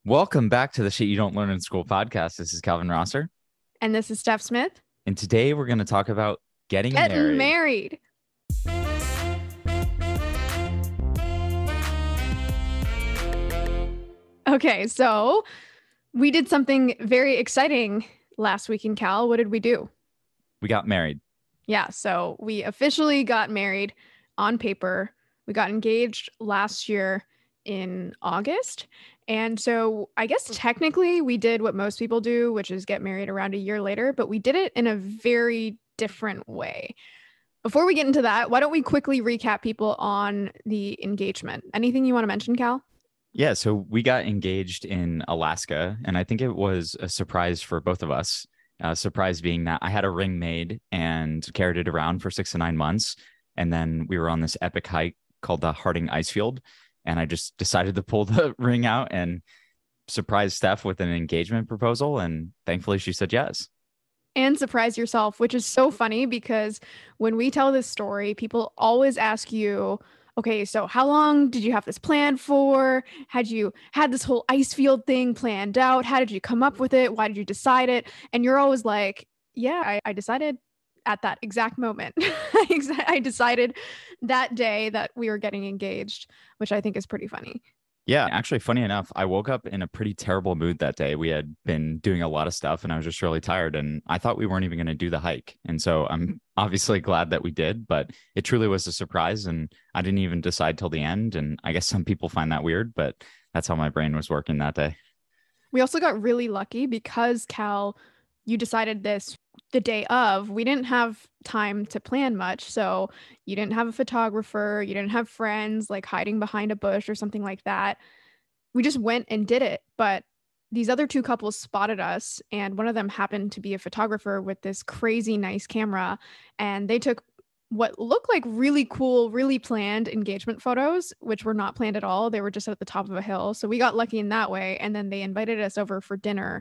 Welcome back to the Shit You Don't Learn in School podcast. This is Calvin Rosser. And this is Steph Smith. And today we're going to talk about getting married. Okay, so we did something very exciting last week in Cal. What did we do? We got married. Yeah, so we officially got married on paper. We got engaged last year in August. And so I guess technically we did what most people do, which is get married around a year later, but we did it in a very different way. Before we get into that, why don't we quickly recap people on the engagement? Anything you want to mention, Cal? Yeah, so we got engaged in Alaska, and I think it was a surprise for both of us. Surprise being that I had a ring made and carried it around for 6 to 9 months. And then we were on this epic hike called the Harding Icefield. And I just decided to pull the ring out and surprise Steph with an engagement proposal. And thankfully she said yes. And surprise yourself, which is so funny because when we tell this story, people always ask you, okay, so how long did you have this planned for? Had you had this whole ice field thing planned out? How did you come up with it? Why did you decide it? And you're always like, yeah, I decided at that exact moment. I decided that day that we were getting engaged, which I think is pretty funny. Yeah, actually, funny enough, I woke up in a pretty terrible mood that day. We had been doing a lot of stuff and I was just really tired, and I thought we weren't even going to do the hike. And so I'm obviously glad that we did, but it truly was a surprise and I didn't even decide till the end. And I guess some people find that weird, but that's how my brain was working that day. We also got really lucky because Cal, you decided this the day of. We didn't have time to plan much. So you didn't have a photographer, you didn't have friends like hiding behind a bush or something like that. We just went and did it. But these other two couples spotted us, and one of them happened to be a photographer with this crazy nice camera. And they took what looked like really cool, really planned engagement photos, which were not planned at all. They were just at the top of a hill. So we got lucky in that way. And then they invited us over for dinner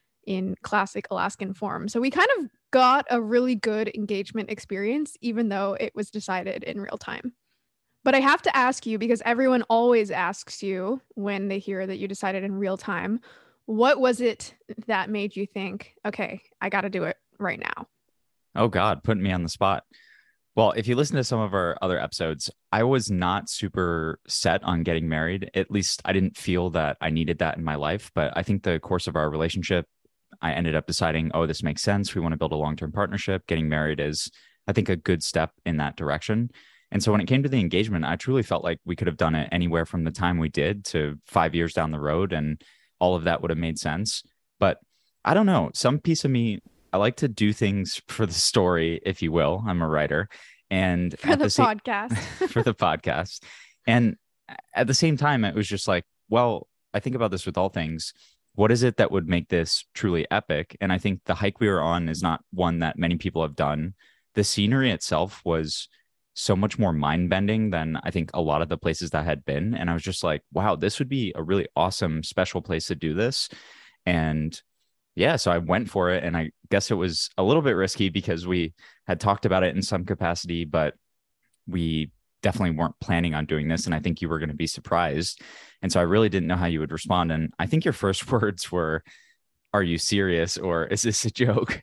in classic Alaskan form. So we kind of got a really good engagement experience, even though it was decided in real time. But I have to ask you, because everyone always asks you when they hear that you decided in real time, what was it that made you think, okay, I got to do it right now? Oh God, putting me on the spot. Well, if you listen to some of our other episodes, I was not super set on getting married. At least I didn't feel that I needed that in my life. But I think the course of our relationship, I ended up deciding, oh, this makes sense. We want to build a long-term partnership. Getting married is, I think, a good step in that direction. And so when it came to the engagement, I truly felt like we could have done it anywhere from the time we did to 5 years down the road. And all of that would have made sense. But I don't know, some piece of me, I like to do things for the story, if you will. I'm a writer. And for the podcast. For the podcast. And at the same time, it was just like, well, I think about this with all things. What is it that would make this truly epic? And I think the hike we were on is not one that many people have done. The scenery itself was so much more mind-bending than I think a lot of the places that I had been. And I was just like, wow, this would be a really awesome, special place to do this. And yeah, so I went for it. And I guess it was a little bit risky because we had talked about it in some capacity, but we definitely weren't planning on doing this. And I think you were going to be surprised. And so I really didn't know how you would respond. And I think your first words were, are you serious? Or is this a joke?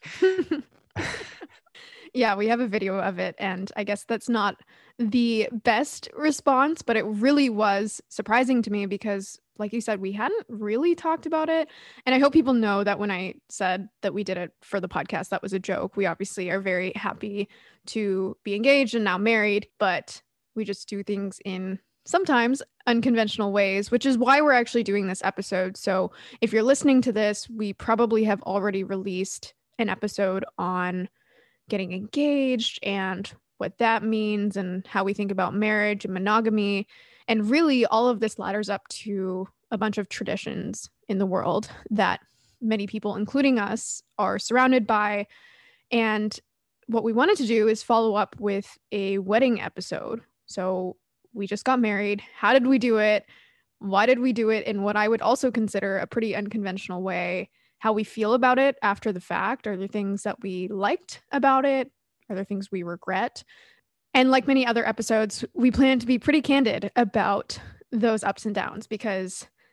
Yeah, we have a video of it. And I guess that's not the best response, but it really was surprising to me because, like you said, we hadn't really talked about it. And I hope people know that when I said that we did it for the podcast, that was a joke. We obviously are very happy to be engaged and now married, but we just do things in sometimes unconventional ways, which is why we're actually doing this episode. So if you're listening to this, we probably have already released an episode on getting engaged and what that means and how we think about marriage and monogamy. And really, all of this ladders up to a bunch of traditions in the world that many people, including us, are surrounded by. And what we wanted to do is follow up with a wedding episode. So we just got married. How did we do it? Why did we do it in what I would also consider a pretty unconventional way? How we feel about it after the fact? Are there things that we liked about it? Are there things we regret? And like many other episodes, we plan to be pretty candid about those ups and downs because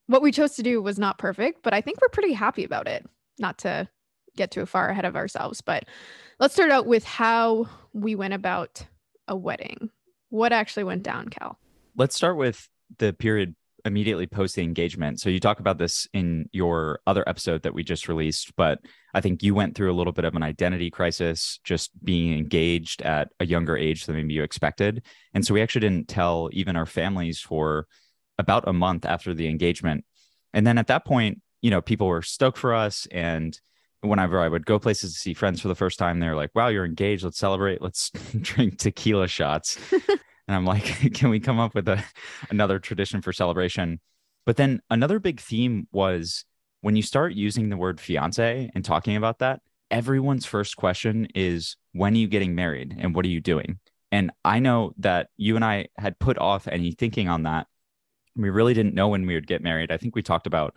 What we chose to do was not perfect, but I think we're pretty happy about it. Not to get too far ahead of ourselves, but let's start out with how we went about a wedding. What actually went down, Cal? Let's start with the period immediately post the engagement. So you talk about this in your other episode that we just released, but I think you went through a little bit of an identity crisis, just being engaged at a younger age than maybe you expected. And so we actually didn't tell even our families for about a month after the engagement. And then at that point, people were stoked for us. And whenever I would go places to see friends for the first time, they're like, wow, you're engaged. Let's celebrate. Let's drink tequila shots. And I'm like, can we come up with another tradition for celebration? But then another big theme was when you start using the word fiance and talking about that, everyone's first question is, when are you getting married and what are you doing? And I know that you and I had put off any thinking on that. We really didn't know when we would get married. I think we talked about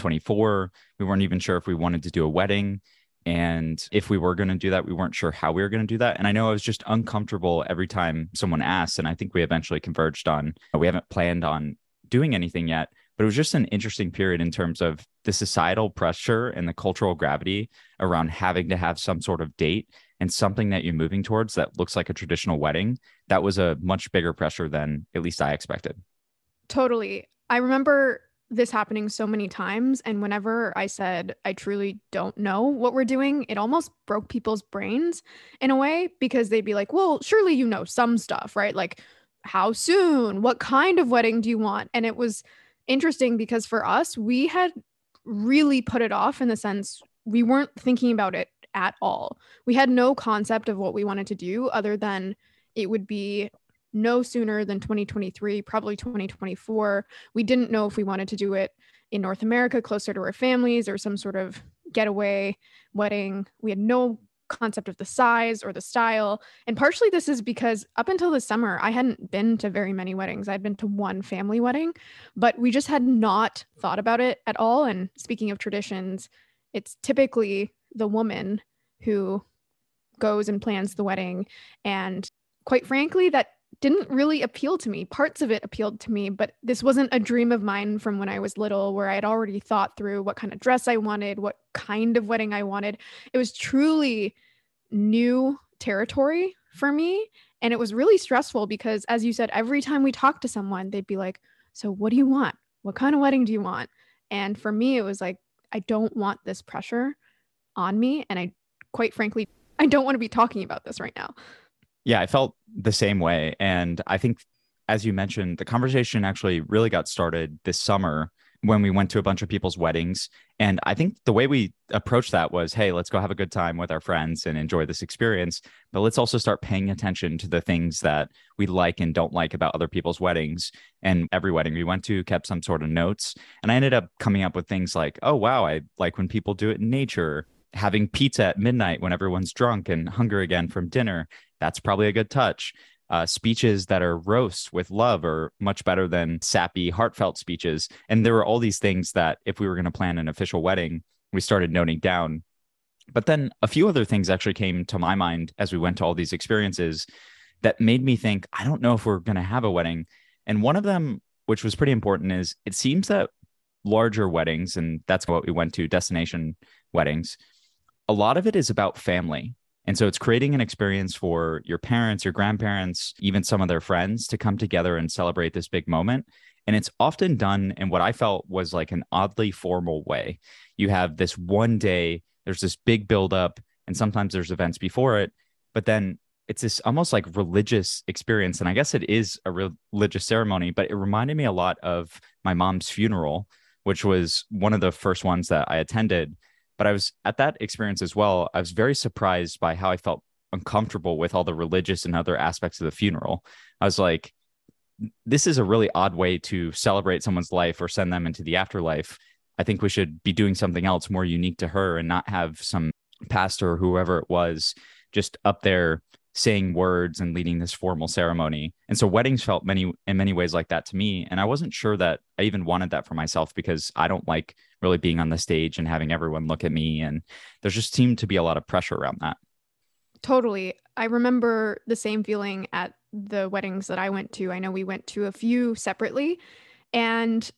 2024. We weren't even sure if we wanted to do a wedding. And if we were going to do that, we weren't sure how we were going to do that. And I know I was just uncomfortable every time someone asked. And I think we eventually converged on, we haven't planned on doing anything yet, but it was just an interesting period in terms of the societal pressure and the cultural gravity around having to have some sort of date and something that you're moving towards that looks like a traditional wedding. That was a much bigger pressure than at least I expected. Totally. I remember this happening so many times. And whenever I said, I truly don't know what we're doing, it almost broke people's brains in a way, because they'd be like, well, surely you know some stuff, right? Like, how soon? What kind of wedding do you want? And it was interesting because for us, we had really put it off in the sense we weren't thinking about it at all. We had no concept of what we wanted to do other than it would be no sooner than 2023, probably 2024. We didn't know if we wanted to do it in North America, closer to our families, or some sort of getaway wedding. We had no concept of the size or the style. And partially this is because up until the summer, I hadn't been to very many weddings. I'd been to one family wedding, but we just had not thought about it at all. And speaking of traditions, it's typically the woman who goes and plans the wedding. And quite frankly, that didn't really appeal to me. Parts of it appealed to me, but this wasn't a dream of mine from when I was little, where I had already thought through what kind of dress I wanted, what kind of wedding I wanted. It was truly new territory for me. And it was really stressful because, as you said, every time we talked to someone, they'd be like, so what do you want? What kind of wedding do you want? And for me, it was like, I don't want this pressure on me. And I, quite frankly, I don't want to be talking about this right now. Yeah, I felt the same way. And I think, as you mentioned, the conversation actually really got started this summer when we went to a bunch of people's weddings. And I think the way we approached that was, hey, let's go have a good time with our friends and enjoy this experience. But let's also start paying attention to the things that we like and don't like about other people's weddings. And every wedding we went to kept some sort of notes. And I ended up coming up with things like, oh, wow, I like when people do it in nature. Having pizza at midnight when everyone's drunk and hunger again from dinner. That's probably a good touch. Speeches that are roast with love are much better than sappy, heartfelt speeches. And there were all these things that if we were going to plan an official wedding, we started noting down. But then a few other things actually came to my mind as we went to all these experiences that made me think, I don't know if we're going to have a wedding. And one of them, which was pretty important, is it seems that larger weddings, and that's what we went to, destination weddings, a lot of it is about family. And so it's creating an experience for your parents, your grandparents, even some of their friends to come together and celebrate this big moment. And it's often done in what I felt was like an oddly formal way. You have this one day, there's this big buildup, and sometimes there's events before it, but then it's this almost like religious experience. And I guess it is a religious ceremony, but it reminded me a lot of my mom's funeral, which was one of the first ones that I attended. But I was at that experience as well. I was very surprised by how I felt uncomfortable with all the religious and other aspects of the funeral. I was like, this is a really odd way to celebrate someone's life or send them into the afterlife. I think we should be doing something else more unique to her and not have some pastor or whoever it was just up there saying words and leading this formal ceremony. And so weddings felt in many ways like that to me. And I wasn't sure that I even wanted that for myself because I don't like really being on the stage and having everyone look at me. And there just seemed to be a lot of pressure around that. Totally. I remember the same feeling at the weddings that I went to. I know we went to a few separately, and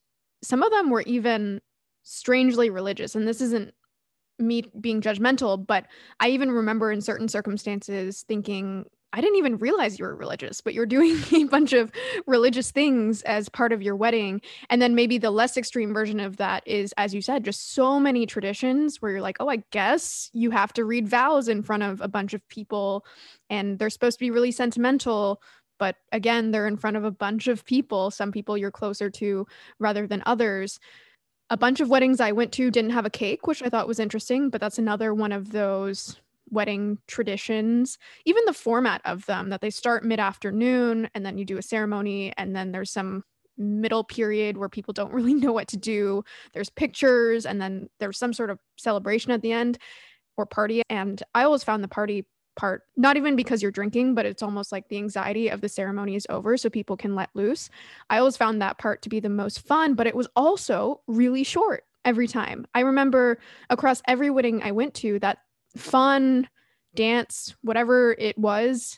some of them were even strangely religious. And this isn't me being judgmental, but I even remember in certain circumstances thinking, I didn't even realize you were religious, but you're doing a bunch of religious things as part of your wedding. And then maybe the less extreme version of that is, as you said, just so many traditions where you're like, oh, I guess you have to read vows in front of a bunch of people and they're supposed to be really sentimental. But again, they're in front of a bunch of people, some people you're closer to rather than others. A bunch of weddings I went to didn't have a cake, which I thought was interesting, but that's another one of those wedding traditions. Even the format of them, that they start mid-afternoon and then you do a ceremony and then there's some middle period where people don't really know what to do. There's pictures and then there's some sort of celebration at the end or party. And I always found the party part, not even because you're drinking, but it's almost like the anxiety of the ceremony is over so people can let loose. I always found that part to be the most fun, but it was also really short every time. I remember across every wedding I went to, that fun dance, whatever it was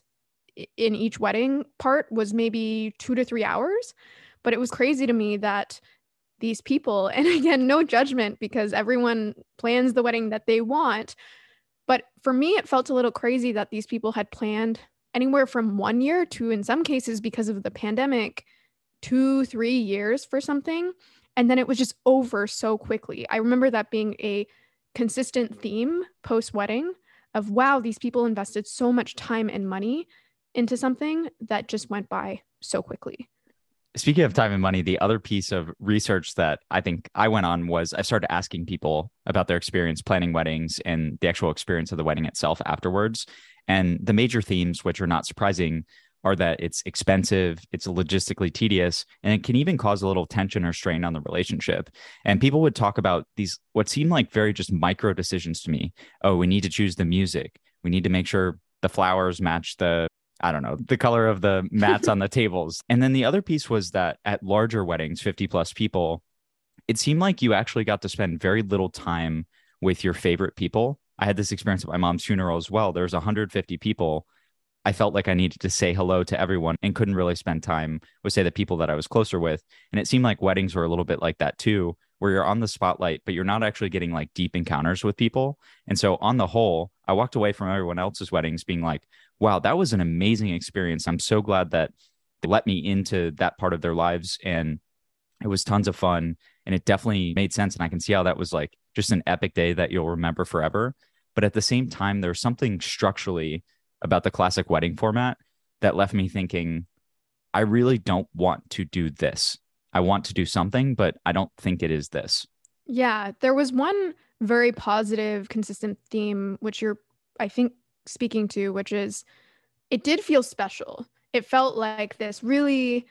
in each wedding part was maybe 2 to 3 hours. But it was crazy to me that these people, and again, no judgment because everyone plans the wedding that they want. But for me, it felt a little crazy that these people had planned anywhere from 1 year to, in some cases, because of the pandemic, 2, 3 years for something. And then it was just over so quickly. I remember that being a consistent theme post-wedding of, wow, these people invested so much time and money into something that just went by so quickly. Speaking of time and money, the other piece of research that I think I went on was I started asking people about their experience planning weddings and the actual experience of the wedding itself afterwards. And the major themes, which are not surprising, are that it's expensive, it's logistically tedious, and it can even cause a little tension or strain on the relationship. And people would talk about these, what seemed like very just micro decisions to me. Oh, we need to choose the music. We need to make sure the flowers match the, I don't know, the color of the mats on the tables. And then the other piece was that at larger weddings, 50 plus people, it seemed like you actually got to spend very little time with your favorite people. I had this experience at my mom's funeral as well. There's 150 people. I felt like I needed to say hello to everyone and couldn't really spend time with, say, the people that I was closer with. And it seemed like weddings were a little bit like that too, where you're on the spotlight, but you're not actually getting like deep encounters with people. And so on the whole, I walked away from everyone else's weddings being like, wow, that was an amazing experience. I'm so glad that they let me into that part of their lives. And it was tons of fun. And it definitely made sense. And I can see how that was like just an epic day that you'll remember forever. But at the same time, there's something structurally about the classic wedding format that left me thinking, I really don't want to do this. I want to do something, but I don't think it is this. Yeah, there was one very positive, consistent theme, which you're, I think, speaking to, which is it did feel special. It felt like this really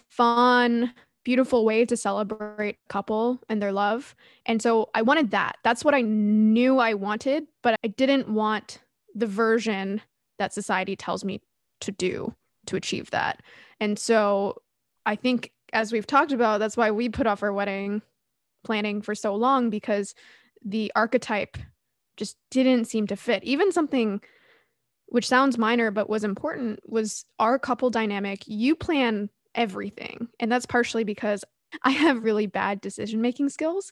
fun, beautiful way to celebrate a couple and their love. And so I wanted that. That's what I knew I wanted, but I didn't want the version that society tells me to do to achieve that. And so I think, as we've talked about, that's why we put off our wedding planning for so long, because the archetype just didn't seem to fit. Even something which sounds minor but was important was our couple dynamic. You plan everything. And that's partially because I have really bad decision-making skills,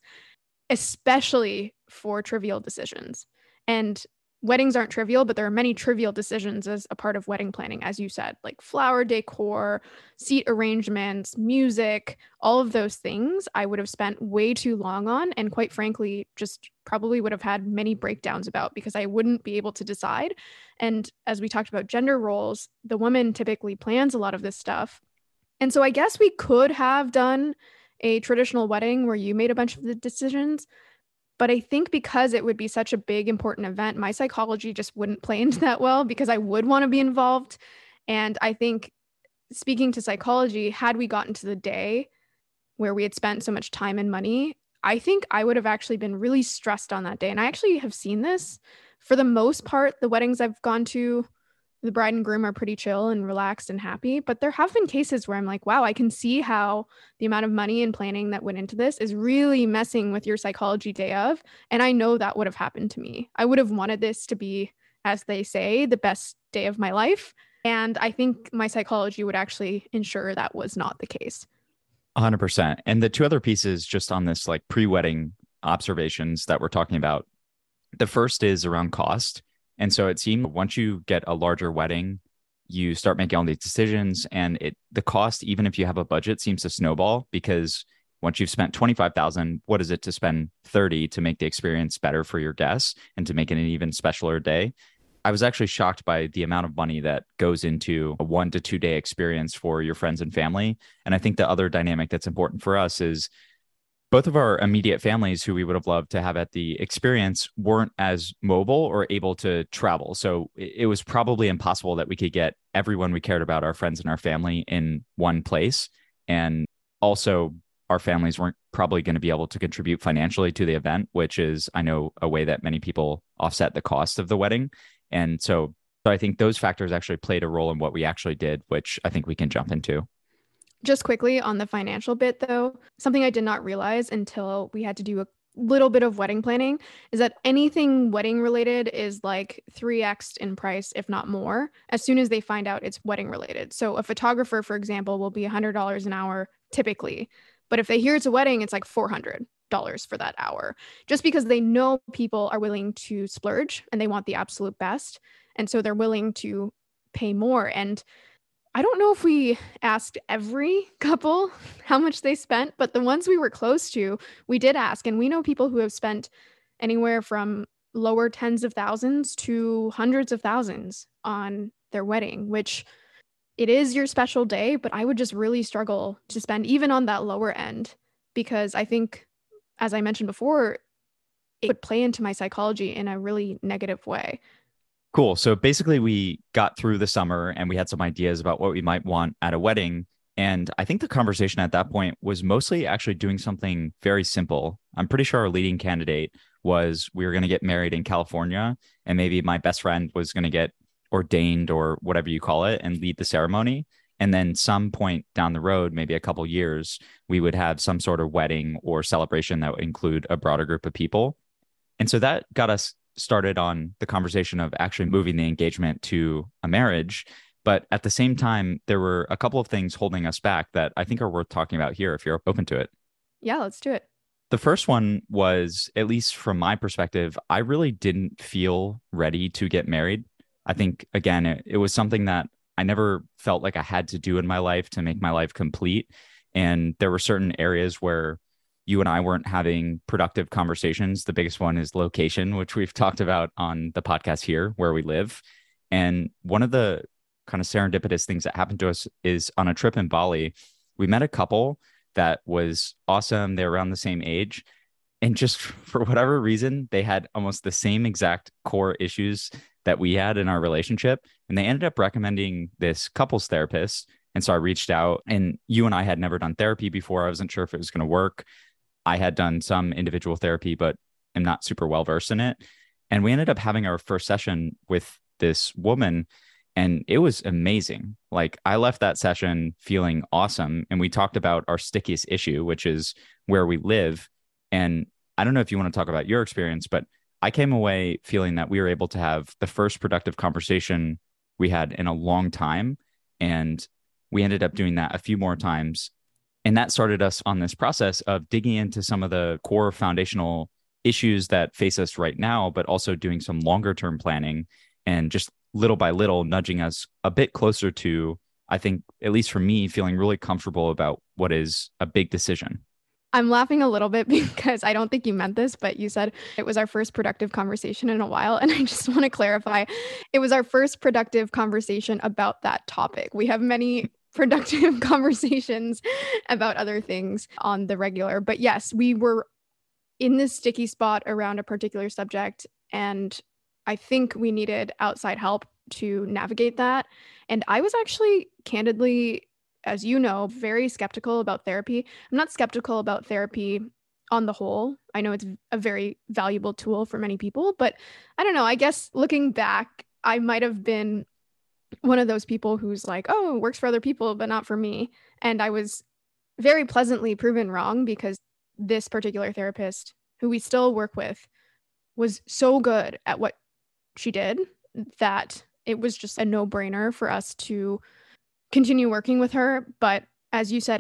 especially for trivial decisions. And weddings aren't trivial, but there are many trivial decisions as a part of wedding planning, as you said, like flower decor, seat arrangements, music, all of those things I would have spent way too long on. And quite frankly, just probably would have had many breakdowns about because I wouldn't be able to decide. And as we talked about gender roles, the woman typically plans a lot of this stuff. And so I guess we could have done a traditional wedding where you made a bunch of the decisions. But I think because it would be such a big, important event, my psychology just wouldn't play into that well because I would want to be involved. And I think, speaking to psychology, had we gotten to the day where we had spent so much time and money, I think I would have actually been really stressed on that day. And I actually have seen this. For the most part, the weddings I've gone to, the bride and groom are pretty chill and relaxed and happy. But there have been cases where I'm like, wow, I can see how the amount of money and planning that went into this is really messing with your psychology day of. And I know that would have happened to me. I would have wanted this to be, as they say, the best day of my life. And I think my psychology would actually ensure that was not the case. 100%. And the two other pieces just on this like pre-wedding observations that we're talking about. The first is around cost. And so it seemed once you get a larger wedding, you start making all these decisions and the cost, even if you have a budget, seems to snowball because once you've spent 25,000, what is it to spend 30 to make the experience better for your guests and to make it an even specialer day? I was actually shocked by the amount of money that goes into a 1 to 2 day experience for your friends and family. And I think the other dynamic that's important for us is both of our immediate families who we would have loved to have at the experience weren't as mobile or able to travel. So it was probably impossible that we could get everyone we cared about, our friends and our family, in one place. And also, our families weren't probably going to be able to contribute financially to the event, which is, I know, a way that many people offset the cost of the wedding. And so I think those factors actually played a role in what we actually did, which I think we can jump into. Just quickly on the financial bit, though, something I did not realize until we had to do a little bit of wedding planning is that anything wedding related is like 3x in price, if not more, as soon as they find out it's wedding related. So a photographer, for example, will be $100 an hour typically. But if they hear it's a wedding, it's like $400 for that hour, just because they know people are willing to splurge and they want the absolute best. And so they're willing to pay more. And I don't know if we asked every couple how much they spent, but the ones we were close to, we did ask. And we know people who have spent anywhere from lower tens of thousands to hundreds of thousands on their wedding, which it is your special day, but I would just really struggle to spend even on that lower end because I think, as I mentioned before, it would play into my psychology in a really negative way. Cool. So basically, we got through the summer and we had some ideas about what we might want at a wedding. And I think the conversation at that point was mostly actually doing something very simple. I'm pretty sure our leading candidate was we were going to get married in California, and maybe my best friend was going to get ordained or whatever you call it and lead the ceremony. And then some point down the road, maybe a couple years, we would have some sort of wedding or celebration that would include a broader group of people. And so that got us started on the conversation of actually moving the engagement to a marriage. But at the same time, there were a couple of things holding us back that I think are worth talking about here if you're open to it. Yeah, let's do it. The first one was, at least from my perspective, I really didn't feel ready to get married. I think, again, it was something that I never felt like I had to do in my life to make my life complete. And there were certain areas where you and I weren't having productive conversations. The biggest one is location, which we've talked about on the podcast here, where we live. And one of the kind of serendipitous things that happened to us is on a trip in Bali, we met a couple that was awesome. They're around the same age. And just for whatever reason, they had almost the same exact core issues that we had in our relationship. And they ended up recommending this couples therapist. And so I reached out, and you and I had never done therapy before. I wasn't sure if it was going to work. I had done some individual therapy, but am not super well versed in it. And we ended up having our first session with this woman, and it was amazing. Like, I left that session feeling awesome. And we talked about our stickiest issue, which is where we live. And I don't know if you want to talk about your experience, but I came away feeling that we were able to have the first productive conversation we had in a long time. And we ended up doing that a few more times. And that started us on this process of digging into some of the core foundational issues that face us right now, but also doing some longer term planning and just little by little nudging us a bit closer to, I think, at least for me, feeling really comfortable about what is a big decision. I'm laughing a little bit because I don't think you meant this, but you said it was our first productive conversation in a while. And I just want to clarify, it was our first productive conversation about that topic. We have many productive conversations about other things on the regular. But yes, we were in this sticky spot around a particular subject. And I think we needed outside help to navigate that. And I was actually candidly, as you know, very skeptical about therapy. I'm not skeptical about therapy on the whole. I know it's a very valuable tool for many people, but I don't know. I guess looking back, I might have been one of those people who's like, oh, it works for other people, but not for me. And I was very pleasantly proven wrong because this particular therapist, who we still work with, was so good at what she did that it was just a no-brainer for us to continue working with her. But as you said, it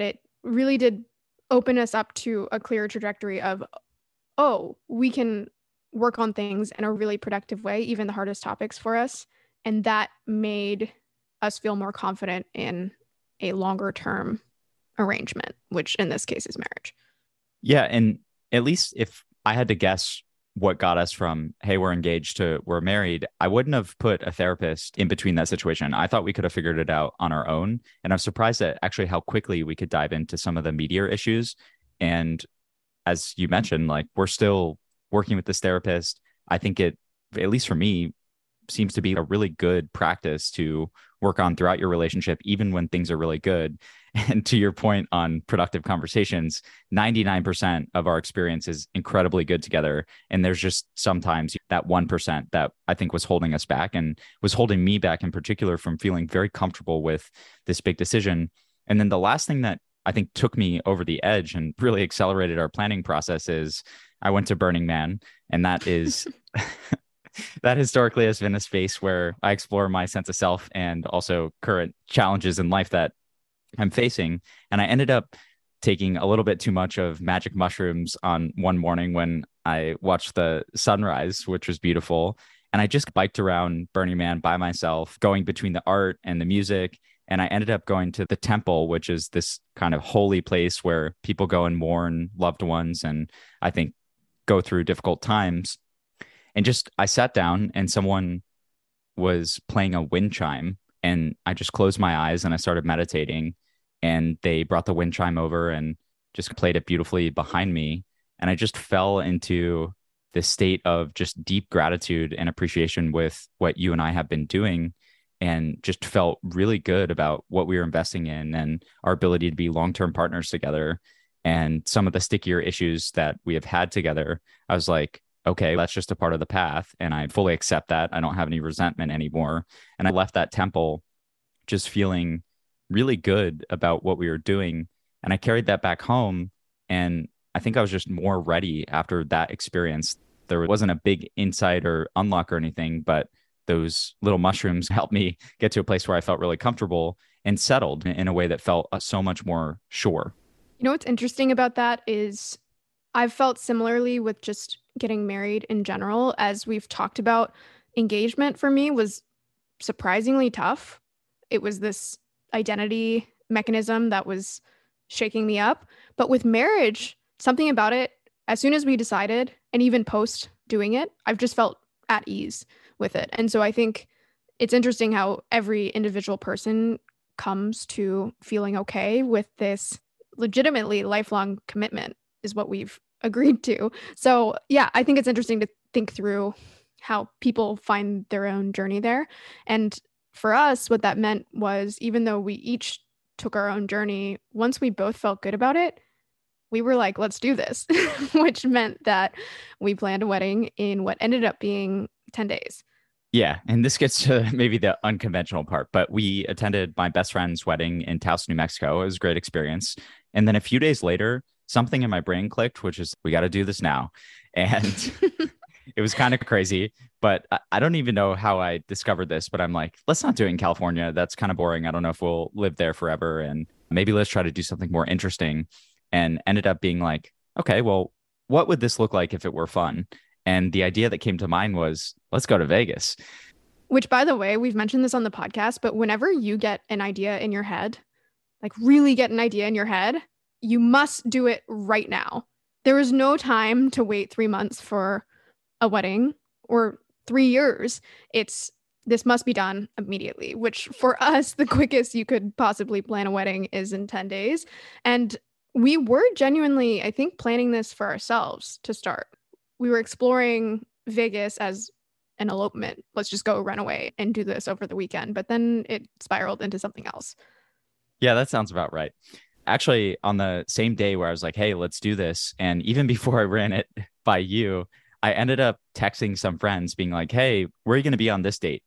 really did open us up to a clear trajectory of, oh, we can work on things in a really productive way, even the hardest topics for us. And that made us feel more confident in a longer term arrangement, which in this case is marriage. Yeah. And at least if I had to guess what got us from, hey, we're engaged to we're married, I wouldn't have put a therapist in between that situation. I thought we could have figured it out on our own. And I'm surprised at actually how quickly we could dive into some of the meatier issues. And as you mentioned, like we're still working with this therapist. I think it, at least for me, seems to be a really good practice to work on throughout your relationship, even when things are really good. And to your point on productive conversations, 99% of our experience is incredibly good together. And there's just sometimes that 1% that I think was holding us back and was holding me back in particular from feeling very comfortable with this big decision. And then the last thing that I think took me over the edge and really accelerated our planning process is I went to Burning Man. And that is that historically has been a space where I explore my sense of self and also current challenges in life that I'm facing. And I ended up taking a little bit too much of magic mushrooms on one morning when I watched the sunrise, which was beautiful. And I just biked around Burning Man by myself, going between the art and the music. And I ended up going to the temple, which is this kind of holy place where people go and mourn loved ones and I think go through difficult times. And just I sat down and someone was playing a wind chime and I just closed my eyes and I started meditating and they brought the wind chime over and just played it beautifully behind me. And I just fell into this state of just deep gratitude and appreciation with what you and I have been doing and just felt really good about what we were investing in and our ability to be long-term partners together. And some of the stickier issues that we have had together, I was like, okay, that's just a part of the path. And I fully accept that. I don't have any resentment anymore. And I left that temple just feeling really good about what we were doing. And I carried that back home. And I think I was just more ready after that experience. There wasn't a big insight or unlock or anything, but those little mushrooms helped me get to a place where I felt really comfortable and settled in a way that felt so much more sure. You know what's interesting about that is I've felt similarly with just getting married in general. As we've talked about, engagement for me was surprisingly tough. It was this identity mechanism that was shaking me up. But with marriage, something about it, as soon as we decided, and even post doing it, I've just felt at ease with it. And so I think it's interesting how every individual person comes to feeling okay with this legitimately lifelong commitment is what we've agreed to. So yeah, I think it's interesting to think through how people find their own journey there. And for us, what that meant was even though we each took our own journey, once we both felt good about it, we were like, let's do this, which meant that we planned a wedding in what ended up being 10 days. Yeah. And this gets to maybe the unconventional part, but we attended my best friend's wedding in Taos, New Mexico. It was a great experience. And then a few days later, something in my brain clicked, which is we got to do this now. And it was kind of crazy, but I don't even know how I discovered this, but I'm like, let's not do it in California. That's kind of boring. I don't know if we'll live there forever. And maybe let's try to do something more interesting. And ended up being like, okay, well, what would this look like if it were fun? And the idea that came to mind was, let's go to Vegas. Which, by the way, we've mentioned this on the podcast, but whenever you get an idea in your head, like really get an idea in your head, you must do it right now. There is no time to wait 3 months for a wedding or 3 years. This must be done immediately, which for us, the quickest you could possibly plan a wedding is in 10 days. And we were genuinely, I think, planning this for ourselves to start. We were exploring Vegas as an elopement. Let's just go run away and do this over the weekend. But then it spiraled into something else. Yeah, that sounds about right. Actually, on the same day where I was like, hey, let's do this. And even before I ran it by you, I ended up texting some friends being like, hey, where are you going to be on this date?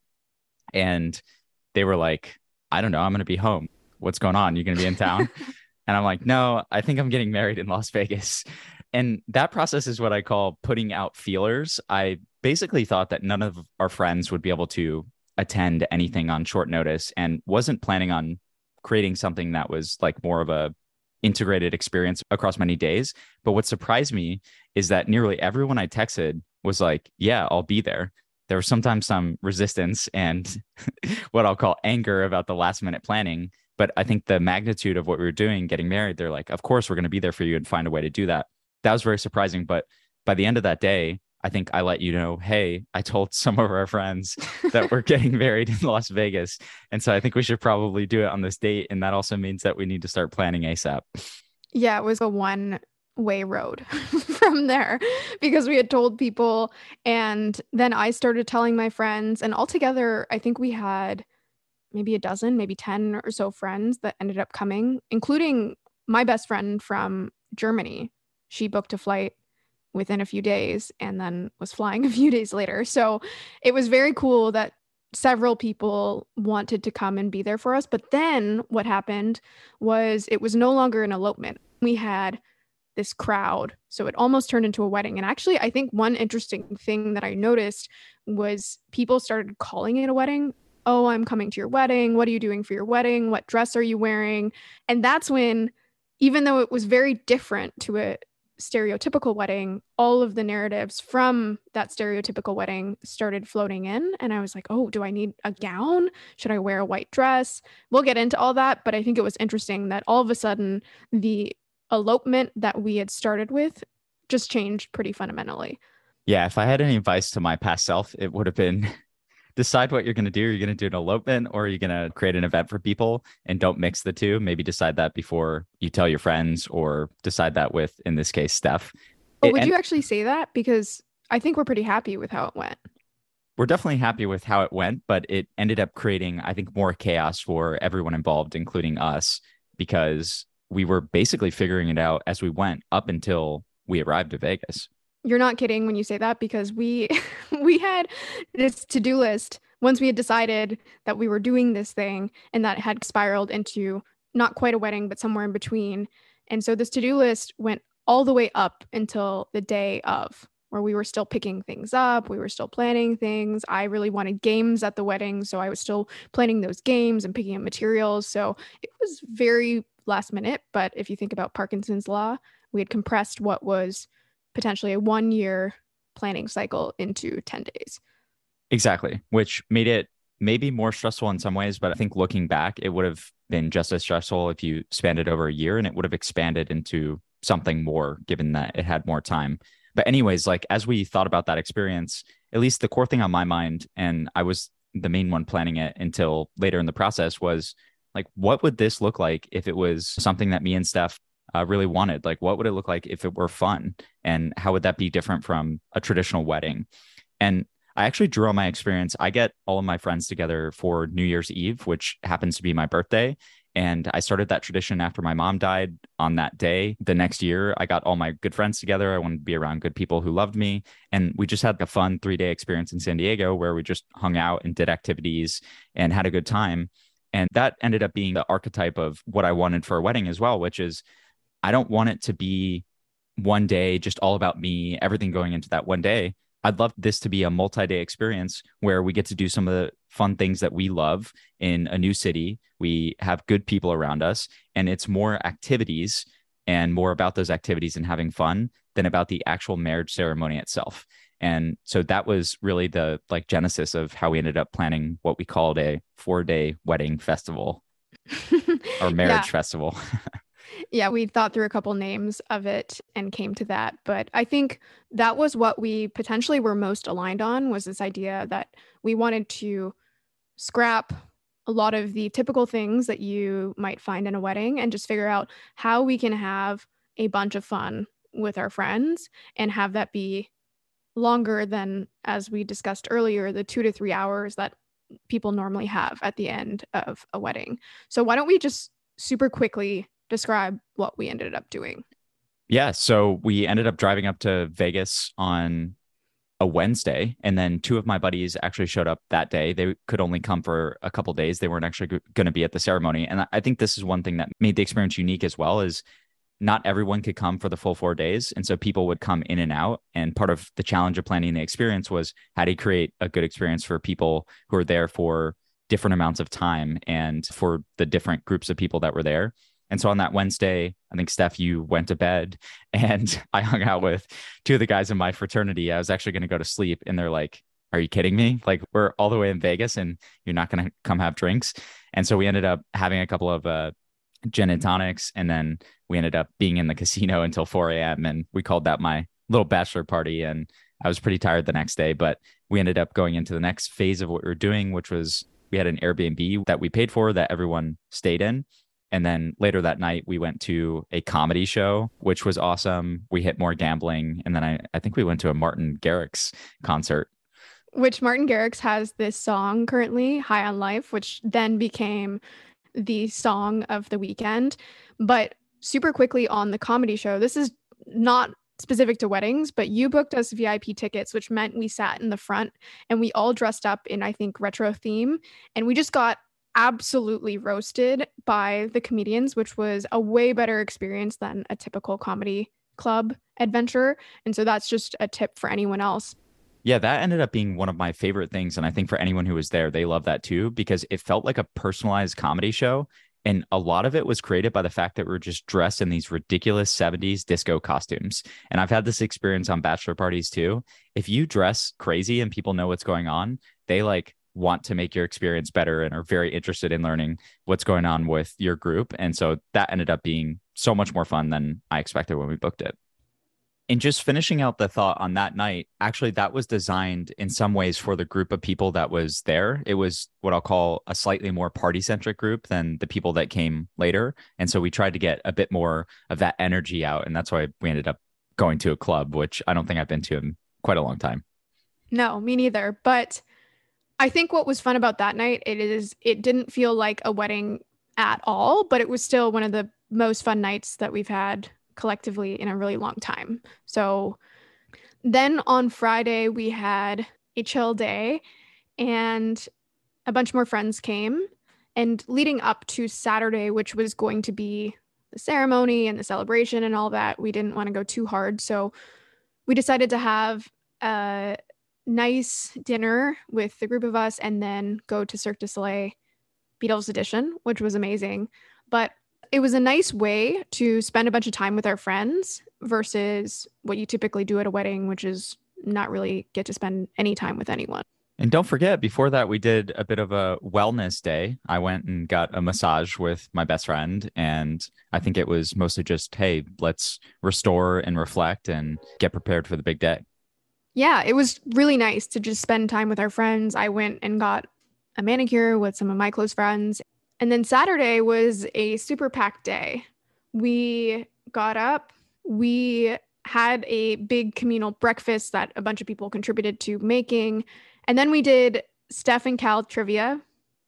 And they were like, I don't know. I'm going to be home. What's going on? You going to be in town? And I'm like, no, I think I'm getting married in Las Vegas. And that process is what I call putting out feelers. I basically thought that none of our friends would be able to attend anything on short notice and wasn't planning on creating something that was like more of a integrated experience across many days. But what surprised me is that nearly everyone I texted was like, yeah, I'll be there. There was sometimes some resistance and what I'll call anger about the last minute planning. But I think the magnitude of what we were doing, getting married, they're like, of course, we're going to be there for you and find a way to do that. That was very surprising. But by the end of that day, I think I let you know, hey, I told some of our friends that we're getting married in Las Vegas. And so I think we should probably do it on this date. And that also means that we need to start planning ASAP. Yeah, it was a one-way road from there because we had told people. And then I started telling my friends. And altogether, I think we had maybe a dozen, maybe 10 or so friends that ended up coming, including my best friend from Germany. She booked a flight within a few days and then was flying a few days later. So it was very cool that several people wanted to come and be there for us. But then what happened was it was no longer an elopement. We had this crowd. So it almost turned into a wedding. And actually, I think one interesting thing that I noticed was people started calling it a wedding. Oh, I'm coming to your wedding. What are you doing for your wedding? What dress are you wearing? And that's when, even though it was very different to a stereotypical wedding, all of the narratives from that stereotypical wedding started floating in. And I was like, oh, do I need a gown? Should I wear a white dress? We'll get into all that. But I think it was interesting that all of a sudden the elopement that we had started with just changed pretty fundamentally. Yeah, if I had any advice to my past self, it would have been decide what you're going to do. Are you going to do an elopement or are you going to create an event for people, and don't mix the two? Maybe decide that before you tell your friends, or decide that with, in this case, Steph. But would you actually say that? Because I think we're pretty happy with how it went. We're definitely happy with how it went, but it ended up creating, I think, more chaos for everyone involved, including us, because we were basically figuring it out as we went up until we arrived to Vegas. You're not kidding when you say that, because we we had this to-do list once we had decided that we were doing this thing, and that had spiraled into not quite a wedding, but somewhere in between. And so this to-do list went all the way up until the day of, where we were still picking things up. We were still planning things. I really wanted games at the wedding, so I was still planning those games and picking up materials. So it was very last minute. But if you think about Parkinson's law, we had compressed what was potentially a 1 year planning cycle into 10 days. Exactly, which made it maybe more stressful in some ways, but I think looking back, it would have been just as stressful if you spanned it over a year, and it would have expanded into something more given that it had more time. But anyways, like as we thought about that experience, at least the core thing on my mind, and I was the main one planning it until later in the process, was like, what would this look like if it was something that me and Steph really wanted? Like, what would it look like if it were fun? And how would that be different from a traditional wedding? And I actually drew on my experience. I get all of my friends together for New Year's Eve, which happens to be my birthday. And I started that tradition after my mom died on that day. The next year, I got all my good friends together. I wanted to be around good people who loved me. And we just had a fun 3-day experience in San Diego where we just hung out and did activities and had a good time. And that ended up being the archetype of what I wanted for a wedding as well, which is I don't want it to be one day just all about me, everything going into that one day. I'd love this to be a multi-day experience where we get to do some of the fun things that we love in a new city. We have good people around us, and it's more activities and more about those activities and having fun than about the actual marriage ceremony itself. And so that was really the genesis of how we ended up planning what we called a 4-day wedding festival or marriage festival. Yeah, we thought through a couple names of it and came to that. But I think that was what we potentially were most aligned on, was this idea that we wanted to scrap a lot of the typical things that you might find in a wedding and just figure out how we can have a bunch of fun with our friends and have that be longer than, as we discussed earlier, the 2 to 3 hours that people normally have at the end of a wedding. So why don't we just super quickly describe what we ended up doing? Yeah. So we ended up driving up to Vegas on a Wednesday, and then 2 of my buddies actually showed up that day. They could only come for a couple days. They weren't actually going to be at the ceremony. And I think this is one thing that made the experience unique as well, is not everyone could come for the full 4 days. And so people would come in and out. And part of the challenge of planning the experience was how do you create a good experience for people who are there for different amounts of time and for the different groups of people that were there. And so on that Wednesday, I think, Steph, you went to bed and I hung out with two of the guys in my fraternity. I was actually going to go to sleep and they're like, are you kidding me? Like, we're all the way in Vegas and you're not going to come have drinks. And so we ended up having a couple of gin and tonics. And then we ended up being in the casino until 4 a.m. And we called that my little bachelor party. And I was pretty tired the next day, but we ended up going into the next phase of what we were doing, which was we had an Airbnb that we paid for that everyone stayed in. And then later that night, we went to a comedy show, which was awesome. We hit more gambling. And then I think we went to a Martin Garrix concert. Which Martin Garrix has this song currently, High on Life, which then became the song of the weekend. But super quickly on the comedy show, this is not specific to weddings, but you booked us VIP tickets, which meant we sat in the front and we all dressed up in, I think, retro theme. And we just got absolutely roasted by the comedians, which was a way better experience than a typical comedy club adventure. And so that's just a tip for anyone else. Yeah, that ended up being one of my favorite things. And I think for anyone who was there, they loved that too, because it felt like a personalized comedy show. And a lot of it was created by the fact that we're just dressed in these ridiculous 70s disco costumes. And I've had this experience on bachelor parties too. If you dress crazy and people know what's going on, they like want to make your experience better and are very interested in learning what's going on with your group. And so that ended up being so much more fun than I expected when we booked it. And just finishing out the thought on that night, actually, that was designed in some ways for the group of people that was there. It was what I'll call a slightly more party centric group than the people that came later. And so we tried to get a bit more of that energy out. And that's why we ended up going to a club, which I don't think I've been to in quite a long time. No, me neither. But I think what was fun about that night, it didn't feel like a wedding at all, but it was still one of the most fun nights that we've had collectively in a really long time. So then on Friday, we had a chill day and a bunch more friends came. And leading up to Saturday, which was going to be the ceremony and the celebration and all that, we didn't want to go too hard. So we decided to have a nice dinner with the group of us and then go to Cirque du Soleil Beatles edition, which was amazing. But it was a nice way to spend a bunch of time with our friends versus what you typically do at a wedding, which is not really get to spend any time with anyone. And don't forget, before that, we did a bit of a wellness day. I went and got a massage with my best friend. And I think it was mostly just, hey, let's restore and reflect and get prepared for the big day. Yeah, it was really nice to just spend time with our friends. I went and got a manicure with some of my close friends. And then Saturday was a super packed day. We got up, we had a big communal breakfast that a bunch of people contributed to making. And then we did Steph and Cal trivia,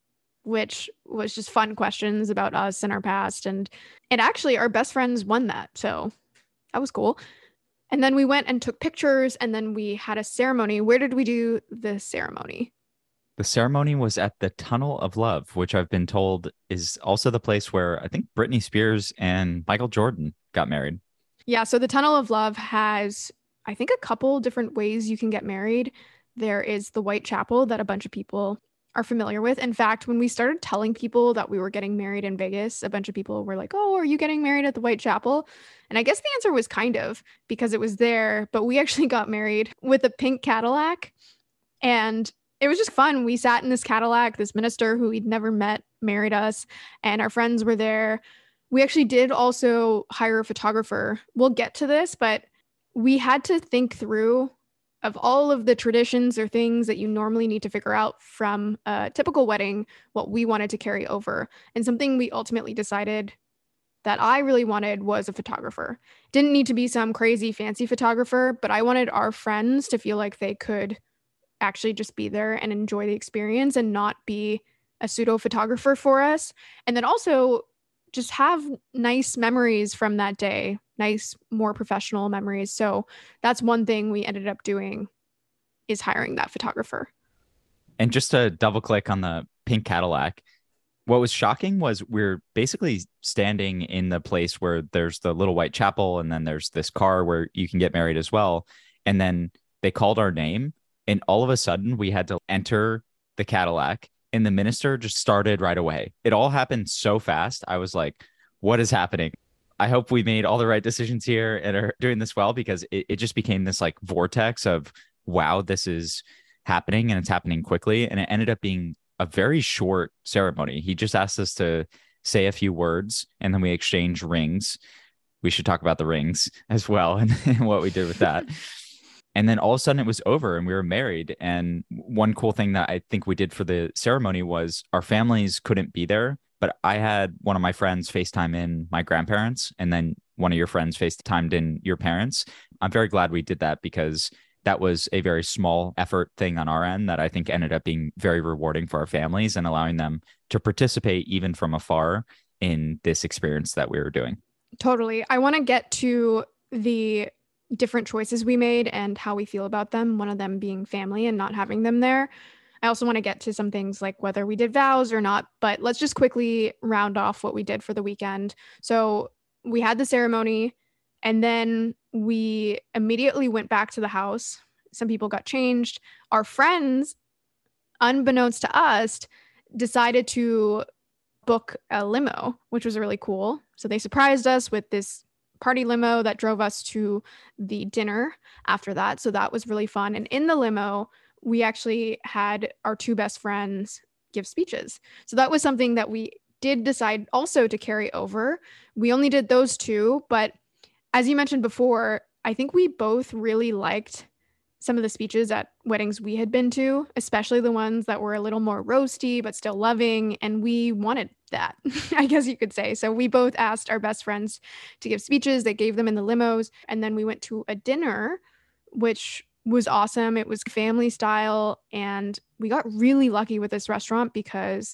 which was just fun questions about us and our past. And actually our best friends won that. So that was cool. And then we went and took pictures and then we had a ceremony. Where did we do the ceremony? The ceremony was at the Tunnel of Love, which I've been told is also the place where I think Britney Spears and Michael Jordan got married. Yeah, so the Tunnel of Love has, I think, a couple different ways you can get married. There is the White Chapel that a bunch of people are familiar with. In fact, when we started telling people that we were getting married in Vegas, a bunch of people were like, oh, are you getting married at the White Chapel? And I guess the answer was kind of, because it was there, but we actually got married with a pink Cadillac. And it was just fun. We sat in this Cadillac, this minister who we'd never met married us, and our friends were there. We actually did also hire a photographer. We'll get to this, but we had to think through of all of the traditions or things that you normally need to figure out from a typical wedding, what we wanted to carry over. And something we ultimately decided that I really wanted was a photographer. Didn't need to be some crazy fancy photographer, but I wanted our friends to feel like they could actually just be there and enjoy the experience and not be a pseudo photographer for us. And then also just have nice memories from that day, nice, more professional memories. So that's one thing we ended up doing is hiring that photographer. And just to double click on the pink Cadillac, what was shocking was we're basically standing in the place where there's the little white chapel and then there's this car where you can get married as well. And then they called our name. And all of a sudden, we had to enter the Cadillac and the minister just started right away. It all happened so fast. I was like, what is happening? I hope we made all the right decisions here and are doing this well, because it just became this like vortex of, wow, this is happening and it's happening quickly. And it ended up being a very short ceremony. He just asked us to say a few words and then we exchanged rings. We should talk about the rings as well and what we did with that. And then all of a sudden it was over and we were married. And one cool thing that I think we did for the ceremony was our families couldn't be there, but I had one of my friends FaceTime in my grandparents, and then one of your friends FaceTimed in your parents. I'm very glad we did that, because that was a very small effort thing on our end that I think ended up being very rewarding for our families and allowing them to participate even from afar in this experience that we were doing. Totally. I want to get to the different choices we made and how we feel about them, one of them being family and not having them there. I also want to get to some things like whether we did vows or not, but let's just quickly round off what we did for the weekend. So we had the ceremony and then we immediately went back to the house. Some people got changed. Our friends, unbeknownst to us, decided to book a limo, which was really cool. So they surprised us with this party limo that drove us to the dinner after that. So that was really fun. And in the limo, we actually had our two best friends give speeches. So that was something that we did decide also to carry over. We only did those two, but as you mentioned before, I think we both really liked some of the speeches at weddings we had been to, especially the ones that were a little more roasty, but still loving. And we wanted that, I guess you could say. So we both asked our best friends to give speeches. They gave them in the limos. And then we went to a dinner, which was awesome. It was family style. And we got really lucky with this restaurant because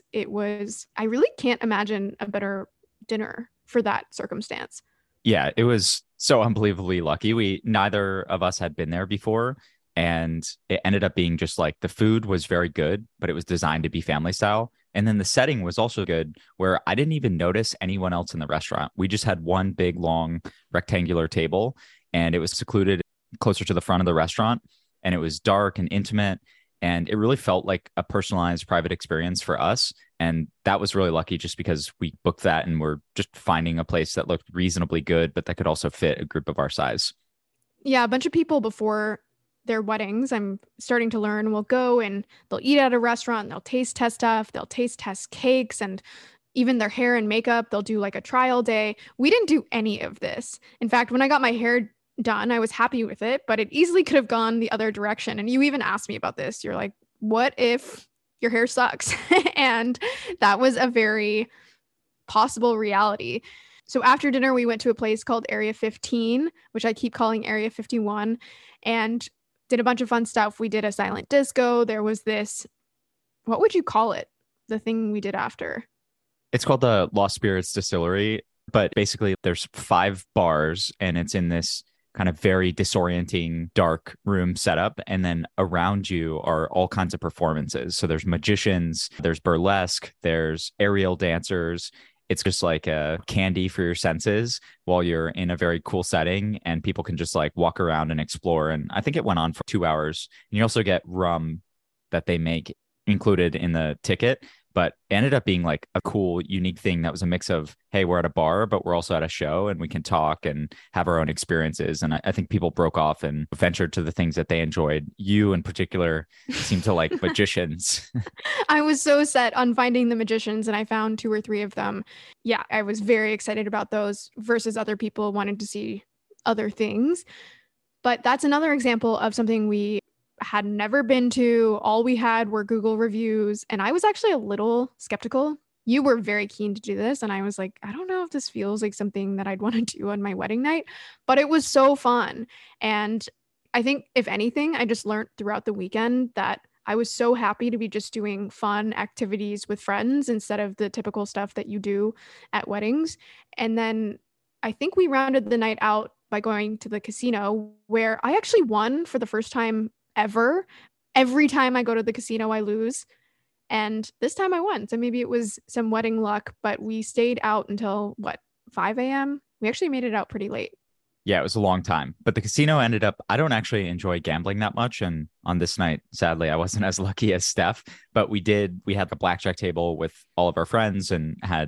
I really can't imagine a better dinner for that circumstance. Yeah, it was so unbelievably lucky. Neither of us had been there before. And it ended up being just like the food was very good, but it was designed to be family style. And then the setting was also good, where I didn't even notice anyone else in the restaurant. We just had one big, long rectangular table, and it was secluded closer to the front of the restaurant. And it was dark and intimate. And it really felt like a personalized private experience for us. And that was really lucky just because we booked that and we're just finding a place that looked reasonably good, but that could also fit a group of our size. Yeah, a bunch of people before their weddings, I'm starting to learn, will go and they'll eat at a restaurant, they'll taste test stuff, they'll taste test cakes, and even their hair and makeup, they'll do like a trial day. We didn't do any of this. In fact, when I got my hair done, I was happy with it, but it easily could have gone the other direction. And you even asked me about this. You're like, what if your hair sucks? And that was a very possible reality. So after dinner, we went to a place called Area 15, which I keep calling Area 51. And did a bunch of fun stuff. We did a silent disco. There was this, what would you call it? The thing we did after. It's called the Lost Spirits Distillery, but basically there's 5 bars and it's in this kind of very disorienting dark room setup. And then around you are all kinds of performances. So there's magicians, there's burlesque, there's aerial dancers. It's just like a candy for your senses while you're in a very cool setting, and people can just like walk around and explore. And I think it went on for 2 hours. And you also get rum that they make included in the ticket, but it ended up being like a cool, unique thing that was a mix of, hey, we're at a bar, but we're also at a show and we can talk and have our own experiences. And I think people broke off and ventured to the things that they enjoyed. You in particular seem to like magicians. I was so set on finding the magicians and I found 2 or 3 of them. Yeah, I was very excited about those versus other people wanted to see other things. But that's another example of something we had never been to. All we had were Google reviews. And I was actually a little skeptical. You were very keen to do this. And I was like, I don't know if this feels like something that I'd want to do on my wedding night, but it was so fun. And I think if anything, I just learned throughout the weekend that I was so happy to be just doing fun activities with friends instead of the typical stuff that you do at weddings. And then I think we rounded the night out by going to the casino, where I actually won for the first time ever. Every time I go to the casino, I lose. And this time I won. So maybe it was some wedding luck, but we stayed out until 5 a.m.? We actually made it out pretty late. Yeah, it was a long time. But the casino ended up, I don't actually enjoy gambling that much. And on this night, sadly, I wasn't as lucky as Steph. But we had the blackjack table with all of our friends and had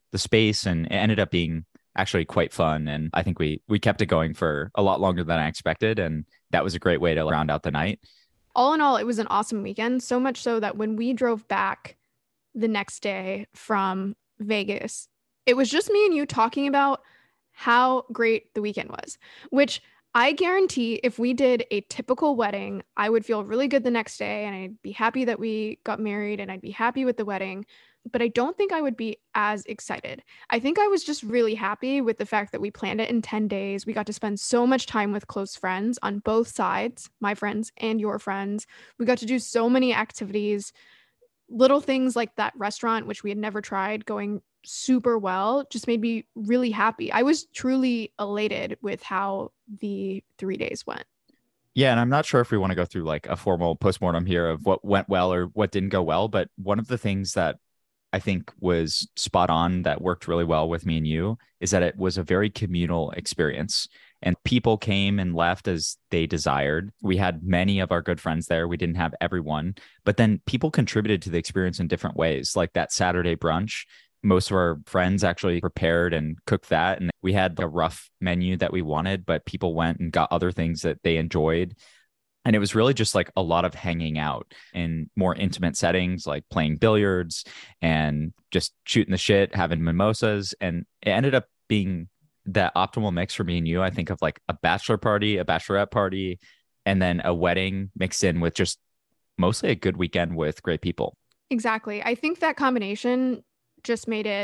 the space, and it ended up being actually quite fun. And I think we kept it going for a lot longer than I expected. And that was a great way to round out the night. All in all, it was an awesome weekend. So much so that when we drove back the next day from Vegas, it was just me and you talking about how great the weekend was, which I guarantee if we did a typical wedding, I would feel really good the next day and I'd be happy that we got married and I'd be happy with the wedding. But I don't think I would be as excited. I think I was just really happy with the fact that we planned it in 10 days. We got to spend so much time with close friends on both sides, my friends and your friends. We got to do so many activities, little things like that restaurant, which we had never tried, going super well, just made me really happy. I was truly elated with how the 3 days went. Yeah, and I'm not sure if we want to go through like a formal postmortem here of what went well or what didn't go well, but one of the things that I think was spot on that worked really well with me and you is that it was a very communal experience, and people came and left as they desired. We had many of our good friends there. We didn't have everyone, but then people contributed to the experience in different ways. Like that Saturday brunch, most of our friends actually prepared and cooked that. And we had a rough menu that we wanted, but people went and got other things that they enjoyed. And it was really just like a lot of hanging out in more intimate settings, like playing billiards and just shooting the shit, having mimosas. And it ended up being that optimal mix for me and you, I think, of like a bachelor party, a bachelorette party, and then a wedding mixed in with just mostly a good weekend with great people. Exactly. I think that combination just made it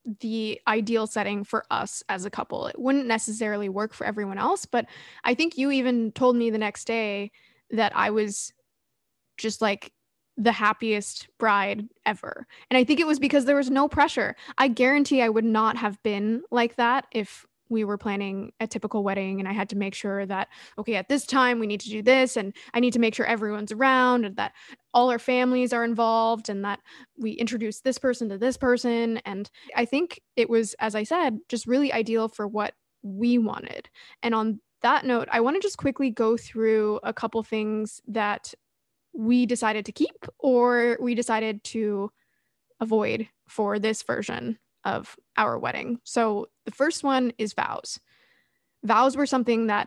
the ideal setting for us as a couple. It wouldn't necessarily work for everyone else, but I think you even told me the next day that I was just like the happiest bride ever. And I think it was because there was no pressure. I guarantee I would not have been like that if we were planning a typical wedding and I had to make sure that, okay, at this time we need to do this and I need to make sure everyone's around and that all our families are involved and that we introduce this person to this person. And I think it was, as I said, just really ideal for what we wanted. And on that note, I want to just quickly go through a couple things that we decided to keep or we decided to avoid for this version of our wedding. So the first one is vows. Vows were something that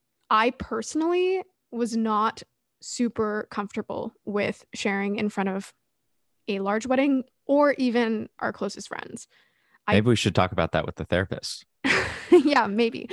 I personally was not super comfortable with sharing in front of a large wedding or even our closest friends. Maybe we should talk about that with the therapist. Yeah, maybe.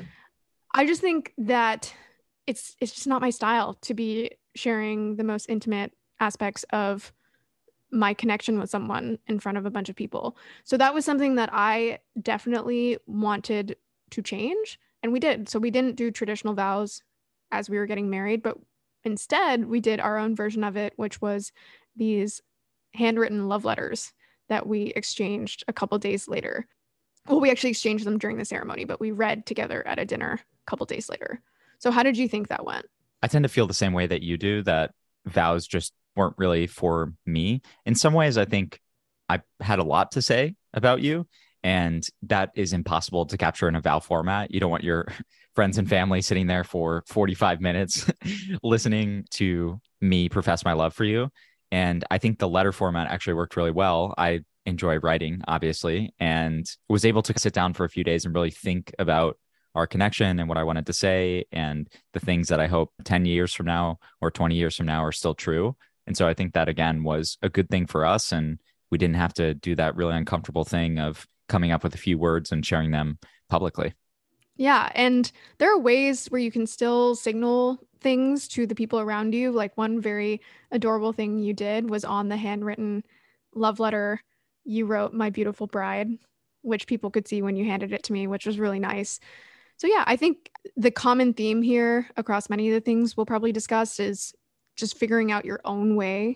I just think that it's just not my style to be sharing the most intimate aspects of my connection with someone in front of a bunch of people. So that was something that I definitely wanted to change, and we did. So we didn't do traditional vows as we were getting married, but instead we did our own version of it, which was these handwritten love letters that we exchanged a couple days later. Well, we actually exchanged them during the ceremony, but we read together at a dinner a couple days later. So how did you think that went? I tend to feel the same way that you do, that vows just weren't really for me. In some ways, I think I had a lot to say about you, and that is impossible to capture in a vow format. You don't want your friends and family sitting there for 45 minutes listening to me profess my love for you. And I think the letter format actually worked really well. I enjoy writing, obviously, and was able to sit down for a few days and really think about our connection and what I wanted to say and the things that I hope 10 years from now or 20 years from now are still true. And so I think that, again, was a good thing for us. And we didn't have to do that really uncomfortable thing of coming up with a few words and sharing them publicly. Yeah. And there are ways where you can still signal things to the people around you. Like one very adorable thing you did was on the handwritten love letter, you wrote "My beautiful bride," which people could see when you handed it to me, which was really nice. So yeah, I think the common theme here across many of the things we'll probably discuss is just figuring out your own way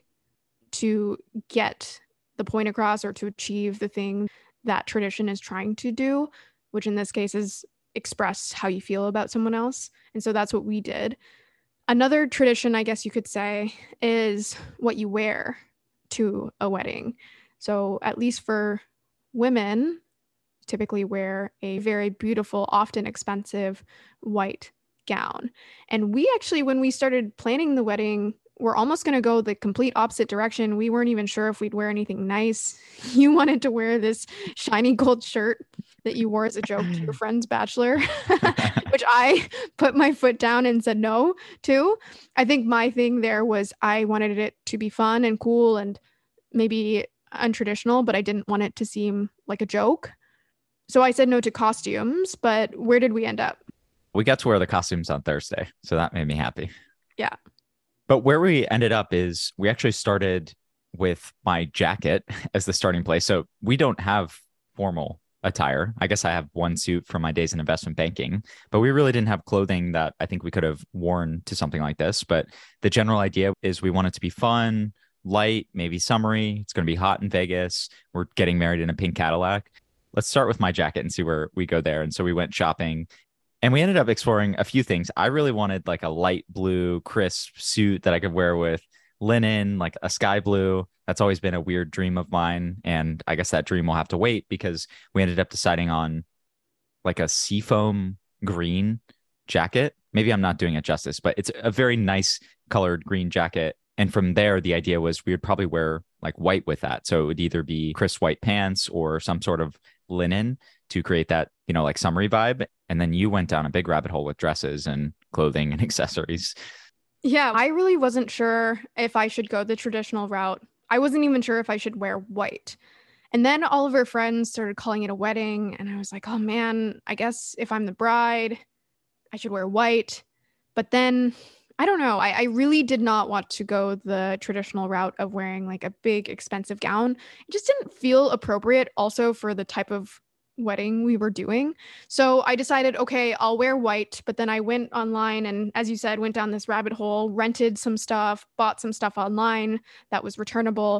to get the point across or to achieve the thing that tradition is trying to do, which in this case is express how you feel about someone else. And so that's what we did. Another tradition, I guess you could say, is what you wear to a wedding. So at least for women, typically wear a very beautiful, often expensive white gown. And we actually, when we started planning the wedding, were almost going to go the complete opposite direction. We weren't even sure if we'd wear anything nice. You wanted to wear this shiny gold shirt that you wore as a joke to your friend's bachelor, which I put my foot down and said no to. I think my thing there was I wanted it to be fun and cool and maybe untraditional, but I didn't want it to seem like a joke. So I said no to costumes, but where did we end up? We got to wear the costumes on Thursday, so that made me happy. Yeah. But where we ended up is we actually started with my jacket as the starting place. So we don't have formal attire. I guess I have one suit from my days in investment banking, but we really didn't have clothing that I think we could have worn to something like this. But the general idea is we want it to be fun, light, maybe summery. It's going to be hot in Vegas. We're getting married in a pink Cadillac. Let's start with my jacket and see where we go there. And so we went shopping and we ended up exploring a few things. I really wanted like a light blue, crisp suit that I could wear with linen, like a sky blue. That's always been a weird dream of mine. And I guess that dream will have to wait because we ended up deciding on like a seafoam green jacket. Maybe I'm not doing it justice, but it's a very nice colored green jacket. And from there, the idea was we would probably wear like white with that. So it would either be crisp white pants or some sort of linen to create that, like summery vibe. And then you went down a big rabbit hole with dresses and clothing and accessories. Yeah, I really wasn't sure if I should go the traditional route. I wasn't even sure if I should wear white. And then all of her friends started calling it a wedding. And I was like, oh man, I guess if I'm the bride, I should wear white. But then I don't know. I really did not want to go the traditional route of wearing like a big expensive gown. It just didn't feel appropriate also for the type of wedding we were doing. So I decided, okay, I'll wear white. But then I went online and, as you said, went down this rabbit hole, rented some stuff, bought some stuff online that was returnable.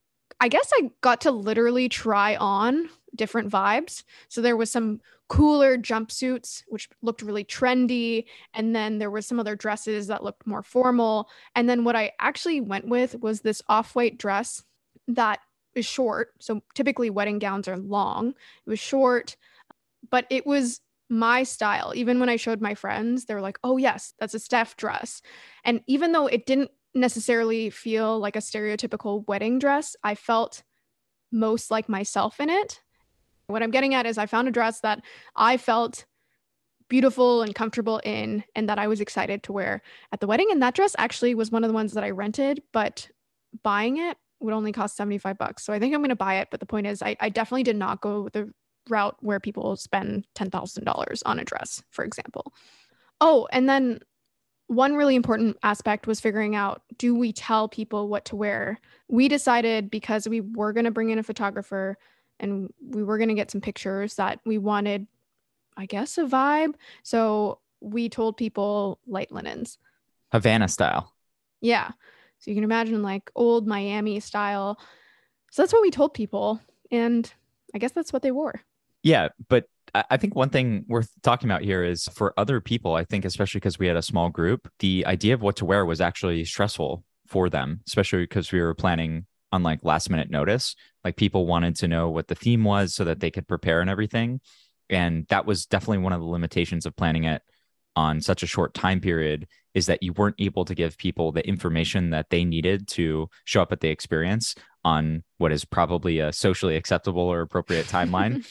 I guess I got to literally try on different vibes. So there was some cooler jumpsuits, which looked really trendy. And then there was some other dresses that looked more formal. And then what I actually went with was this off-white dress that is short. So typically wedding gowns are long. It was short, but it was my style. Even when I showed my friends, they were like, oh yes, that's a Steph dress. And even though it didn't necessarily feel like a stereotypical wedding dress, I felt most like myself in it. What I'm getting at is I found a dress that I felt beautiful and comfortable in and that I was excited to wear at the wedding. And that dress actually was one of the ones that I rented, but buying it would only cost $75. So I think I'm going to buy it. But the point is, I definitely did not go the route where people spend $10,000 on a dress, for example. Oh, and then one really important aspect was figuring out, do we tell people what to wear? We decided because we were going to bring in a photographer and we were going to get some pictures that we wanted, I guess, a vibe. So we told people light linens. Havana style. Yeah. So you can imagine like old Miami style. So that's what we told people. And I guess that's what they wore. Yeah. But I think one thing worth talking about here is for other people, I think, especially because we had a small group, the idea of what to wear was actually stressful for them, especially because we were planning on like last minute notice. Like people wanted to know what the theme was so that they could prepare and everything. And that was definitely one of the limitations of planning it on such a short time period, is that you weren't able to give people the information that they needed to show up at the experience on what is probably a socially acceptable or appropriate timeline.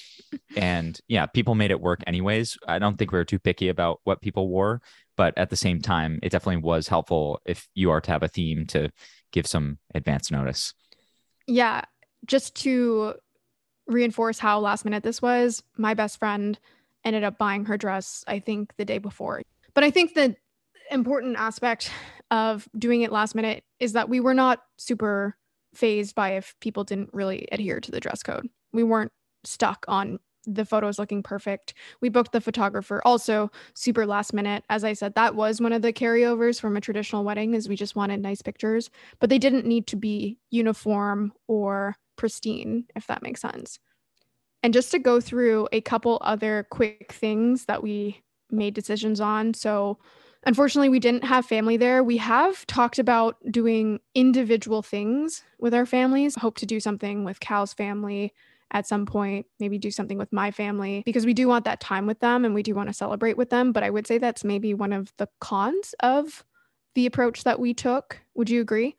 And yeah, people made it work anyways. I don't think we were too picky about what people wore, but at the same time, it definitely was helpful if you are to have a theme to give some advance notice. Yeah, just to reinforce how last minute this was, my best friend ended up buying her dress, I think, the day before. But I think the important aspect of doing it last minute is that we were not super phased by if people didn't really adhere to the dress code. We weren't stuck on the photos looking perfect. We booked the photographer also super last minute. As I said, that was one of the carryovers from a traditional wedding, is we just wanted nice pictures, but they didn't need to be uniform or pristine, if that makes sense. And just to go through a couple other quick things that we made decisions on. So unfortunately, we didn't have family there. We have talked about doing individual things with our families. Hope to do something with Cal's family at some point, maybe do something with my family, because we do want that time with them and we do want to celebrate with them. But I would say that's maybe one of the cons of the approach that we took. Would you agree?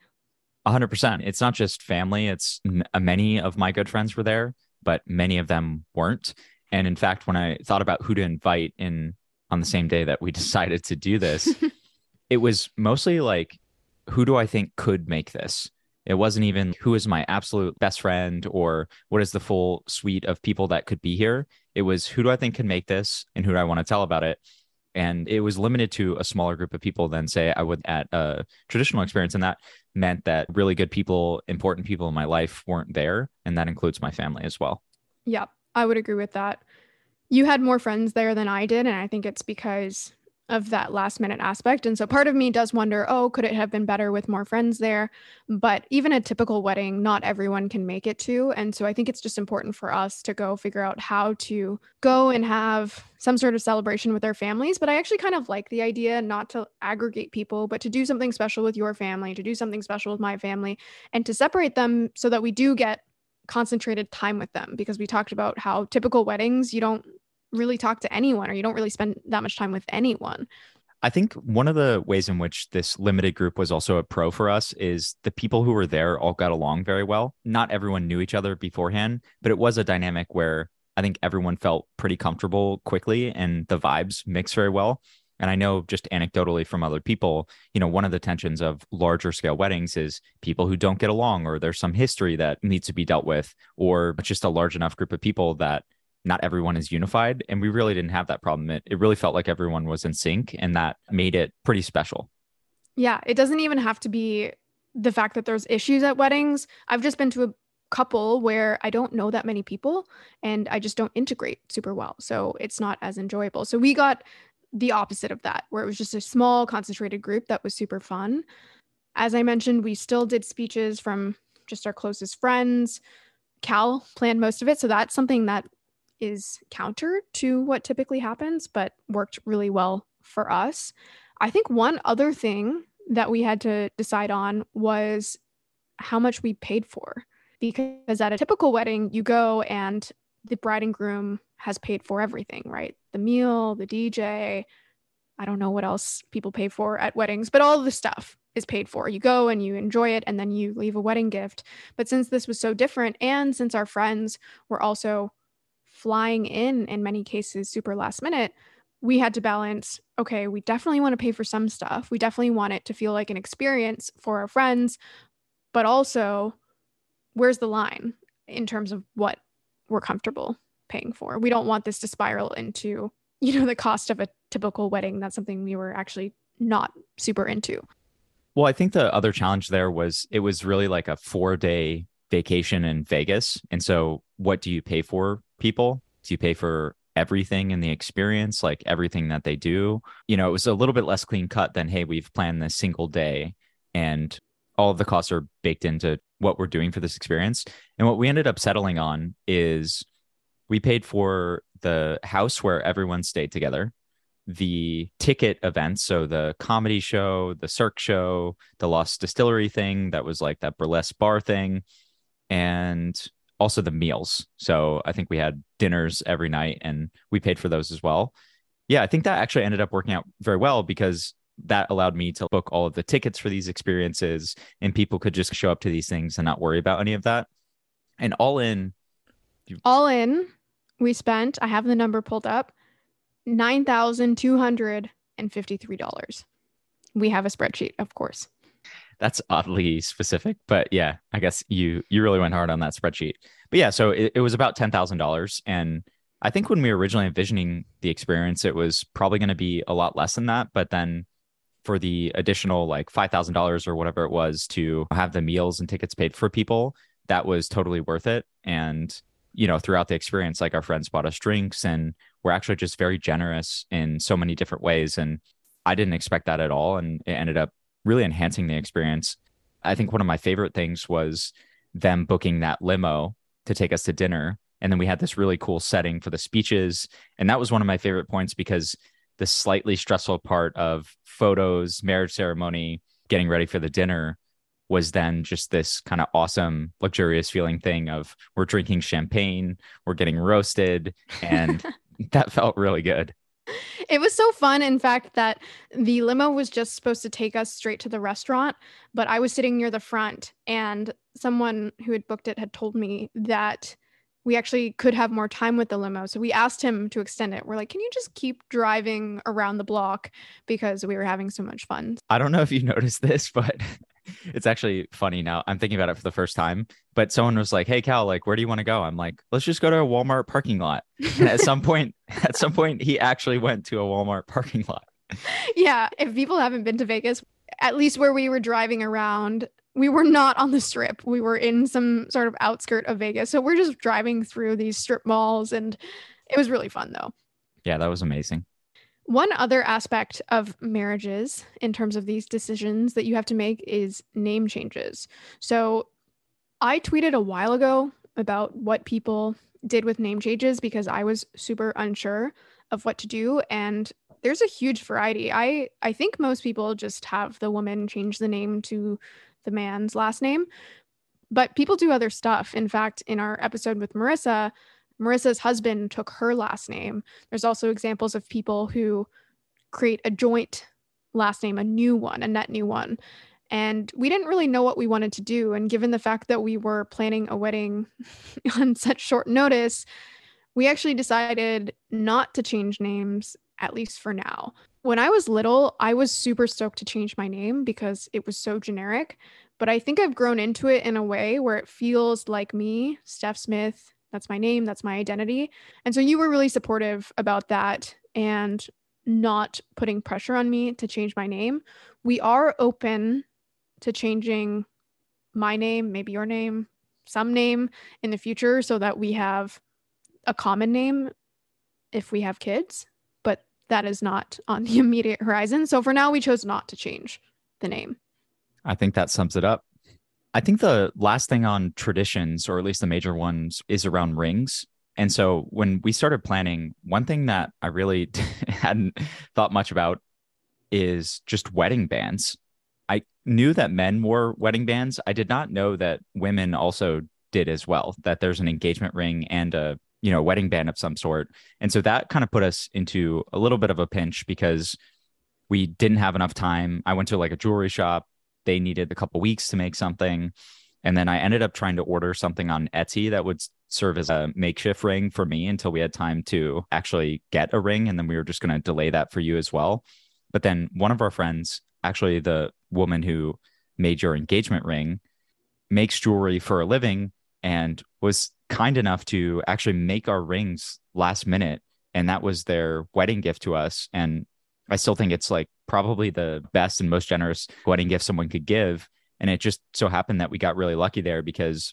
100%. It's not just family. It's many of my good friends were there, but many of them weren't. And in fact, when I thought about who to invite in on the same day that we decided to do this, it was mostly like, who do I think could make this? It wasn't even who is my absolute best friend or what is the full suite of people that could be here. It was who do I think can make this and who do I want to tell about it? And it was limited to a smaller group of people than say I would at a traditional experience. And that meant that really good people, important people in my life weren't there. And that includes my family as well. Yeah, I would agree with that. You had more friends there than I did. And I think it's because of that last minute aspect. And so part of me does wonder, oh, could it have been better with more friends there? But even a typical wedding, not everyone can make it to. And so I think it's just important for us to go figure out how to go and have some sort of celebration with our families. But I actually kind of like the idea not to aggregate people, but to do something special with your family, to do something special with my family, and to separate them so that we do get concentrated time with them. Because we talked about how typical weddings, you don't really talk to anyone or you don't really spend that much time with anyone. I think one of the ways in which this limited group was also a pro for us is the people who were there all got along very well. Not everyone knew each other beforehand, but it was a dynamic where I think everyone felt pretty comfortable quickly and the vibes mixed very well. And I know just anecdotally from other people, one of the tensions of larger scale weddings is people who don't get along or there's some history that needs to be dealt with, or just a large enough group of people that not everyone is unified. And we really didn't have that problem. It really felt like everyone was in sync, and that made it pretty special. Yeah, it doesn't even have to be the fact that there's issues at weddings. I've just been to a couple where I don't know that many people and I just don't integrate super well. So it's not as enjoyable. So we got the opposite of that, where it was just a small concentrated group that was super fun. As I mentioned, we still did speeches from just our closest friends. Cal planned most of it. So that's something that is counter to what typically happens, but worked really well for us. I think one other thing that we had to decide on was how much we paid for, because at a typical wedding, you go and the bride and groom has paid for everything, right? The meal, the DJ, I don't know what else people pay for at weddings, but all of the stuff is paid for. You go and you enjoy it and then you leave a wedding gift. But since this was so different, and since our friends were also flying in many cases super last minute, we had to balance, okay, we definitely want to pay for some stuff. We definitely want it to feel like an experience for our friends, but also where's the line in terms of what we're comfortable paying for? We don't want this to spiral into, the cost of a typical wedding. That's something we were actually not super into. Well, I think the other challenge there was it was really like a 4-day vacation in Vegas. And so what do you pay for people? Do you pay for everything in the experience, like everything that they do? It was a little bit less clean cut than, hey, we've planned this single day and all of the costs are baked into what we're doing for this experience. And what we ended up settling on is we paid for the house where everyone stayed together, the ticket events, so the comedy show, the Cirque show, the Lost Distillery thing that was like that burlesque bar thing, and also the meals. So I think we had dinners every night and we paid for those as well. Yeah, I think that actually ended up working out very well because that allowed me to book all of the tickets for these experiences and people could just show up to these things and not worry about any of that. And all in, we spent, I have the number pulled up, $9,253. We have a spreadsheet, of course. That's oddly specific, but yeah, I guess you really went hard on that spreadsheet. But yeah, so it was about $10,000. And I think when we were originally envisioning the experience, it was probably going to be a lot less than that. But then for the additional like $5,000 or whatever it was to have the meals and tickets paid for people, that was totally worth it. And, throughout the experience, like our friends bought us drinks and we're actually just very generous in so many different ways. And I didn't expect that at all. And it ended up really enhancing the experience. I think one of my favorite things was them booking that limo to take us to dinner. And then we had this really cool setting for the speeches. And that was one of my favorite points because the slightly stressful part of photos, marriage ceremony, getting ready for the dinner was then just this kind of awesome, luxurious feeling thing of we're drinking champagne, we're getting roasted, and that felt really good. It was so fun, in fact, that the limo was just supposed to take us straight to the restaurant, but I was sitting near the front, and someone who had booked it had told me that we actually could have more time with the limo. So we asked him to extend it. We're like, can you just keep driving around the block because we were having so much fun? I don't know if you noticed this, but it's actually funny now. I'm thinking about it for the first time. But someone was like, "Hey Cal, like, where do you want to go?" I'm like, "Let's just go to a Walmart parking lot." And at some point, he actually went to a Walmart parking lot. Yeah, if people haven't been to Vegas, at least where we were driving around, we were not on the strip. We were in some sort of outskirt of Vegas. So we're just driving through these strip malls, and it was really fun though. Yeah, that was amazing. One other aspect of marriages in terms of these decisions that you have to make is name changes. So I tweeted a while ago about what people did with name changes because I was super unsure of what to do. And there's a huge variety. I think most people just have the woman change the name to the man's last name, but people do other stuff. In fact, in our episode with Marissa, Marissa's husband took her last name. There's also examples of people who create a joint last name, a new one, a net new one. And we didn't really know what we wanted to do. And given the fact that we were planning a wedding on such short notice, we actually decided not to change names, at least for now. When I was little, I was super stoked to change my name because it was so generic. But I think I've grown into it in a way where it feels like me, Steph Smith. That's my name, that's my identity. And so you were really supportive about that and not putting pressure on me to change my name. We are open to changing my name, maybe your name, some name in the future so that we have a common name if we have kids, but that is not on the immediate horizon. So for now, we chose not to change the name. I think that sums it up. I think the last thing on traditions, or at least the major ones, is around rings. And so when we started planning, one thing that I really hadn't thought much about is just wedding bands. I knew that men wore wedding bands. I did not know that women also did as well, that there's an engagement ring and a wedding band of some sort. And so that kind of put us into a little bit of a pinch because we didn't have enough time. I went to like a jewelry shop. They needed a couple weeks to make something. And then I ended up trying to order something on Etsy that would serve as a makeshift ring for me until we had time to actually get a ring. And then we were just going to delay that for you as well. But then one of our friends, actually the woman who made your engagement ring, makes jewelry for a living and was kind enough to actually make our rings last minute. And that was their wedding gift to us. And I still think it's like probably the best and most generous wedding gift someone could give. And it just so happened that we got really lucky there because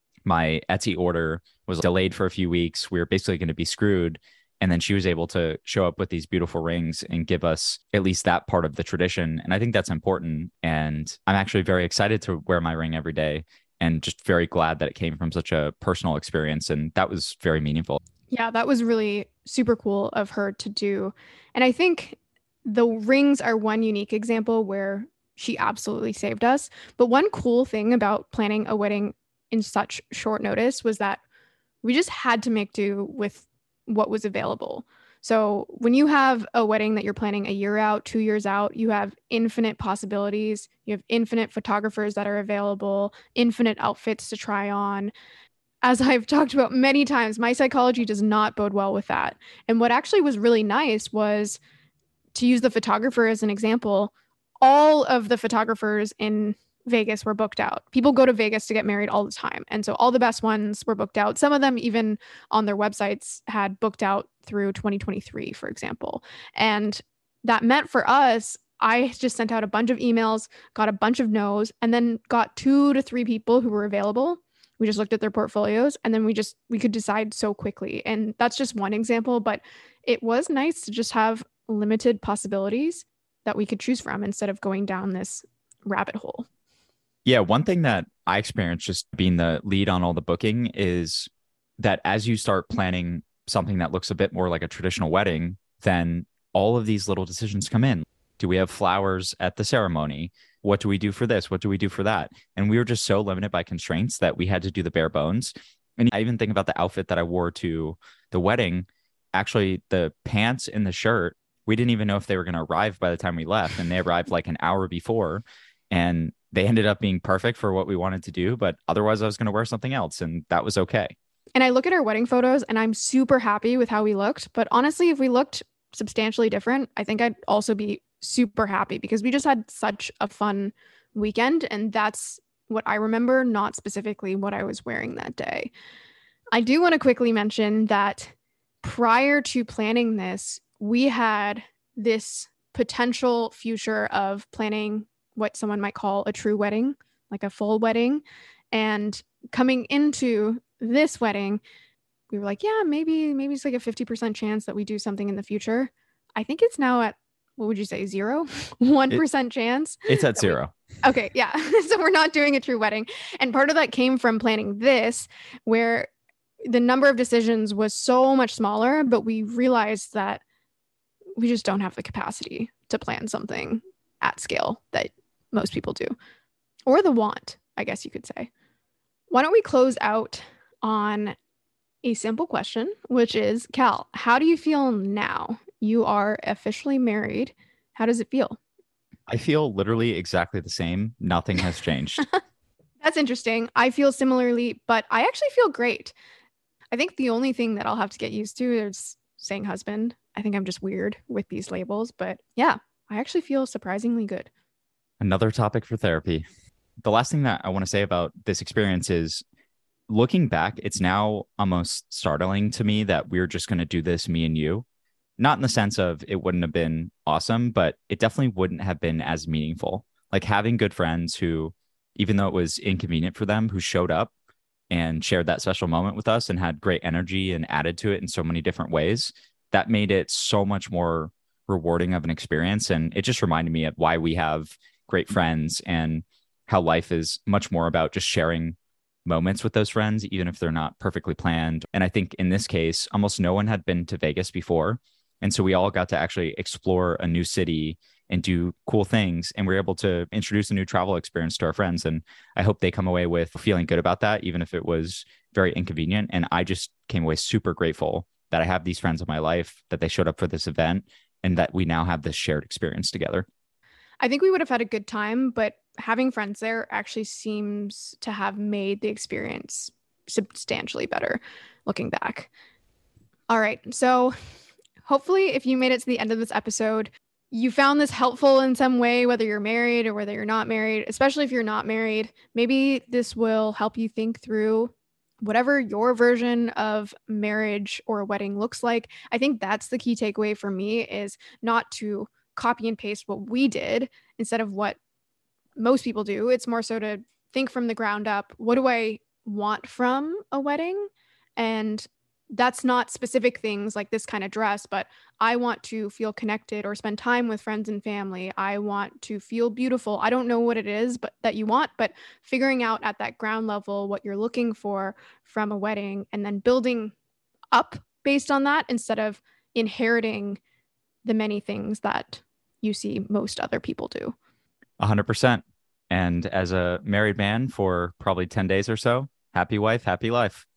my Etsy order was delayed for a few weeks. We were basically going to be screwed. And then she was able to show up with these beautiful rings and give us at least that part of the tradition. And I think that's important. And I'm actually very excited to wear my ring every day and just very glad that it came from such a personal experience. And that was very meaningful. Yeah, that was really super cool of her to do. And I think the rings are one unique example where she absolutely saved us. But one cool thing about planning a wedding in such short notice was that we just had to make do with what was available. So when you have a wedding that you're planning a year out, 2 years out, you have infinite possibilities. You have infinite photographers that are available, infinite outfits to try on. As I've talked about many times, my psychology does not bode well with that. And what actually was really nice was, to use the photographer as an example, all of the photographers in Vegas were booked out. People go to Vegas to get married all the time. And so all the best ones were booked out. Some of them even on their websites had booked out through 2023, for example. And that meant for us, I just sent out a bunch of emails, got a bunch of no's, and then got 2 to 3 people who were available. We just looked at their portfolios and then we could decide so quickly. And that's just one example, but it was nice to just have limited possibilities that we could choose from instead of going down this rabbit hole. Yeah, one thing that I experienced just being the lead on all the booking is that as you start planning something that looks a bit more like a traditional wedding, then all of these little decisions come in. Do we have flowers at the ceremony? What do we do for this? What do we do for that? And we were just so limited by constraints that we had to do the bare bones. And I even think about the outfit that I wore to the wedding. actually the pants and the shirt, we didn't even know if they were going to arrive by the time we left. And they arrived like an hour before. And they ended up being perfect for what we wanted to do. But otherwise, I was going to wear something else. And that was okay. And I look at our wedding photos and I'm super happy with how we looked. But honestly, if we looked substantially different, I think I'd also be super happy because we just had such a fun weekend. And that's what I remember, not specifically what I was wearing that day. I do want to quickly mention that prior to planning this, we had this potential future of planning what someone might call a true wedding, like a full wedding. And coming into this wedding, we were like, yeah, maybe it's like a 50% chance that we do something in the future. I think it's now at, what would you say, 1% chance? It's at zero. Okay, yeah. So we're not doing a true wedding. And part of that came from planning this, where the number of decisions was so much smaller, but we realized that we just don't have the capacity to plan something at scale that most people do, or the want, I guess you could say. Why don't we close out on a simple question, which is, Cal, how do you feel now? You are officially married. How does it feel? I feel literally exactly the same. Nothing has changed. That's interesting. I feel similarly, but I actually feel great. I think the only thing that I'll have to get used to is saying husband. I think I'm just weird with these labels, but yeah, I actually feel surprisingly good. Another topic for therapy. The last thing that I want to say about this experience is looking back, it's now almost startling to me that we're just going to do this, me and you. Not in the sense of it wouldn't have been awesome, but it definitely wouldn't have been as meaningful. Like having good friends who, even though it was inconvenient for them, who showed up and shared that special moment with us and had great energy and added to it in so many different ways, that made it so much more rewarding of an experience. And it just reminded me of why we have great friends and how life is much more about just sharing moments with those friends, even if they're not perfectly planned. And I think in this case, almost no one had been to Vegas before. And so we all got to actually explore a new city and do cool things. And we're able to introduce a new travel experience to our friends. And I hope they come away with feeling good about that, even if it was very inconvenient. And I just came away super grateful that I have these friends in my life, that they showed up for this event, and that we now have this shared experience together. I think we would have had a good time, but having friends there actually seems to have made the experience substantially better looking back. All right. So hopefully, if you made it to the end of this episode, you found this helpful in some way, whether you're married or whether you're not married, especially if you're not married. Maybe this will help you think through whatever your version of marriage or a wedding looks like. I think that's the key takeaway for me, is not to copy and paste what we did instead of what most people do. It's more so to think from the ground up. What do I want from a wedding? And that's not specific things like this kind of dress, but I want to feel connected or spend time with friends and family. I want to feel beautiful. I don't know what it is, but that you want, but figuring out at that ground level what you're looking for from a wedding and then building up based on that instead of inheriting the many things that you see most other people do. 100%. And as a married man for probably 10 days or so, happy wife, happy life.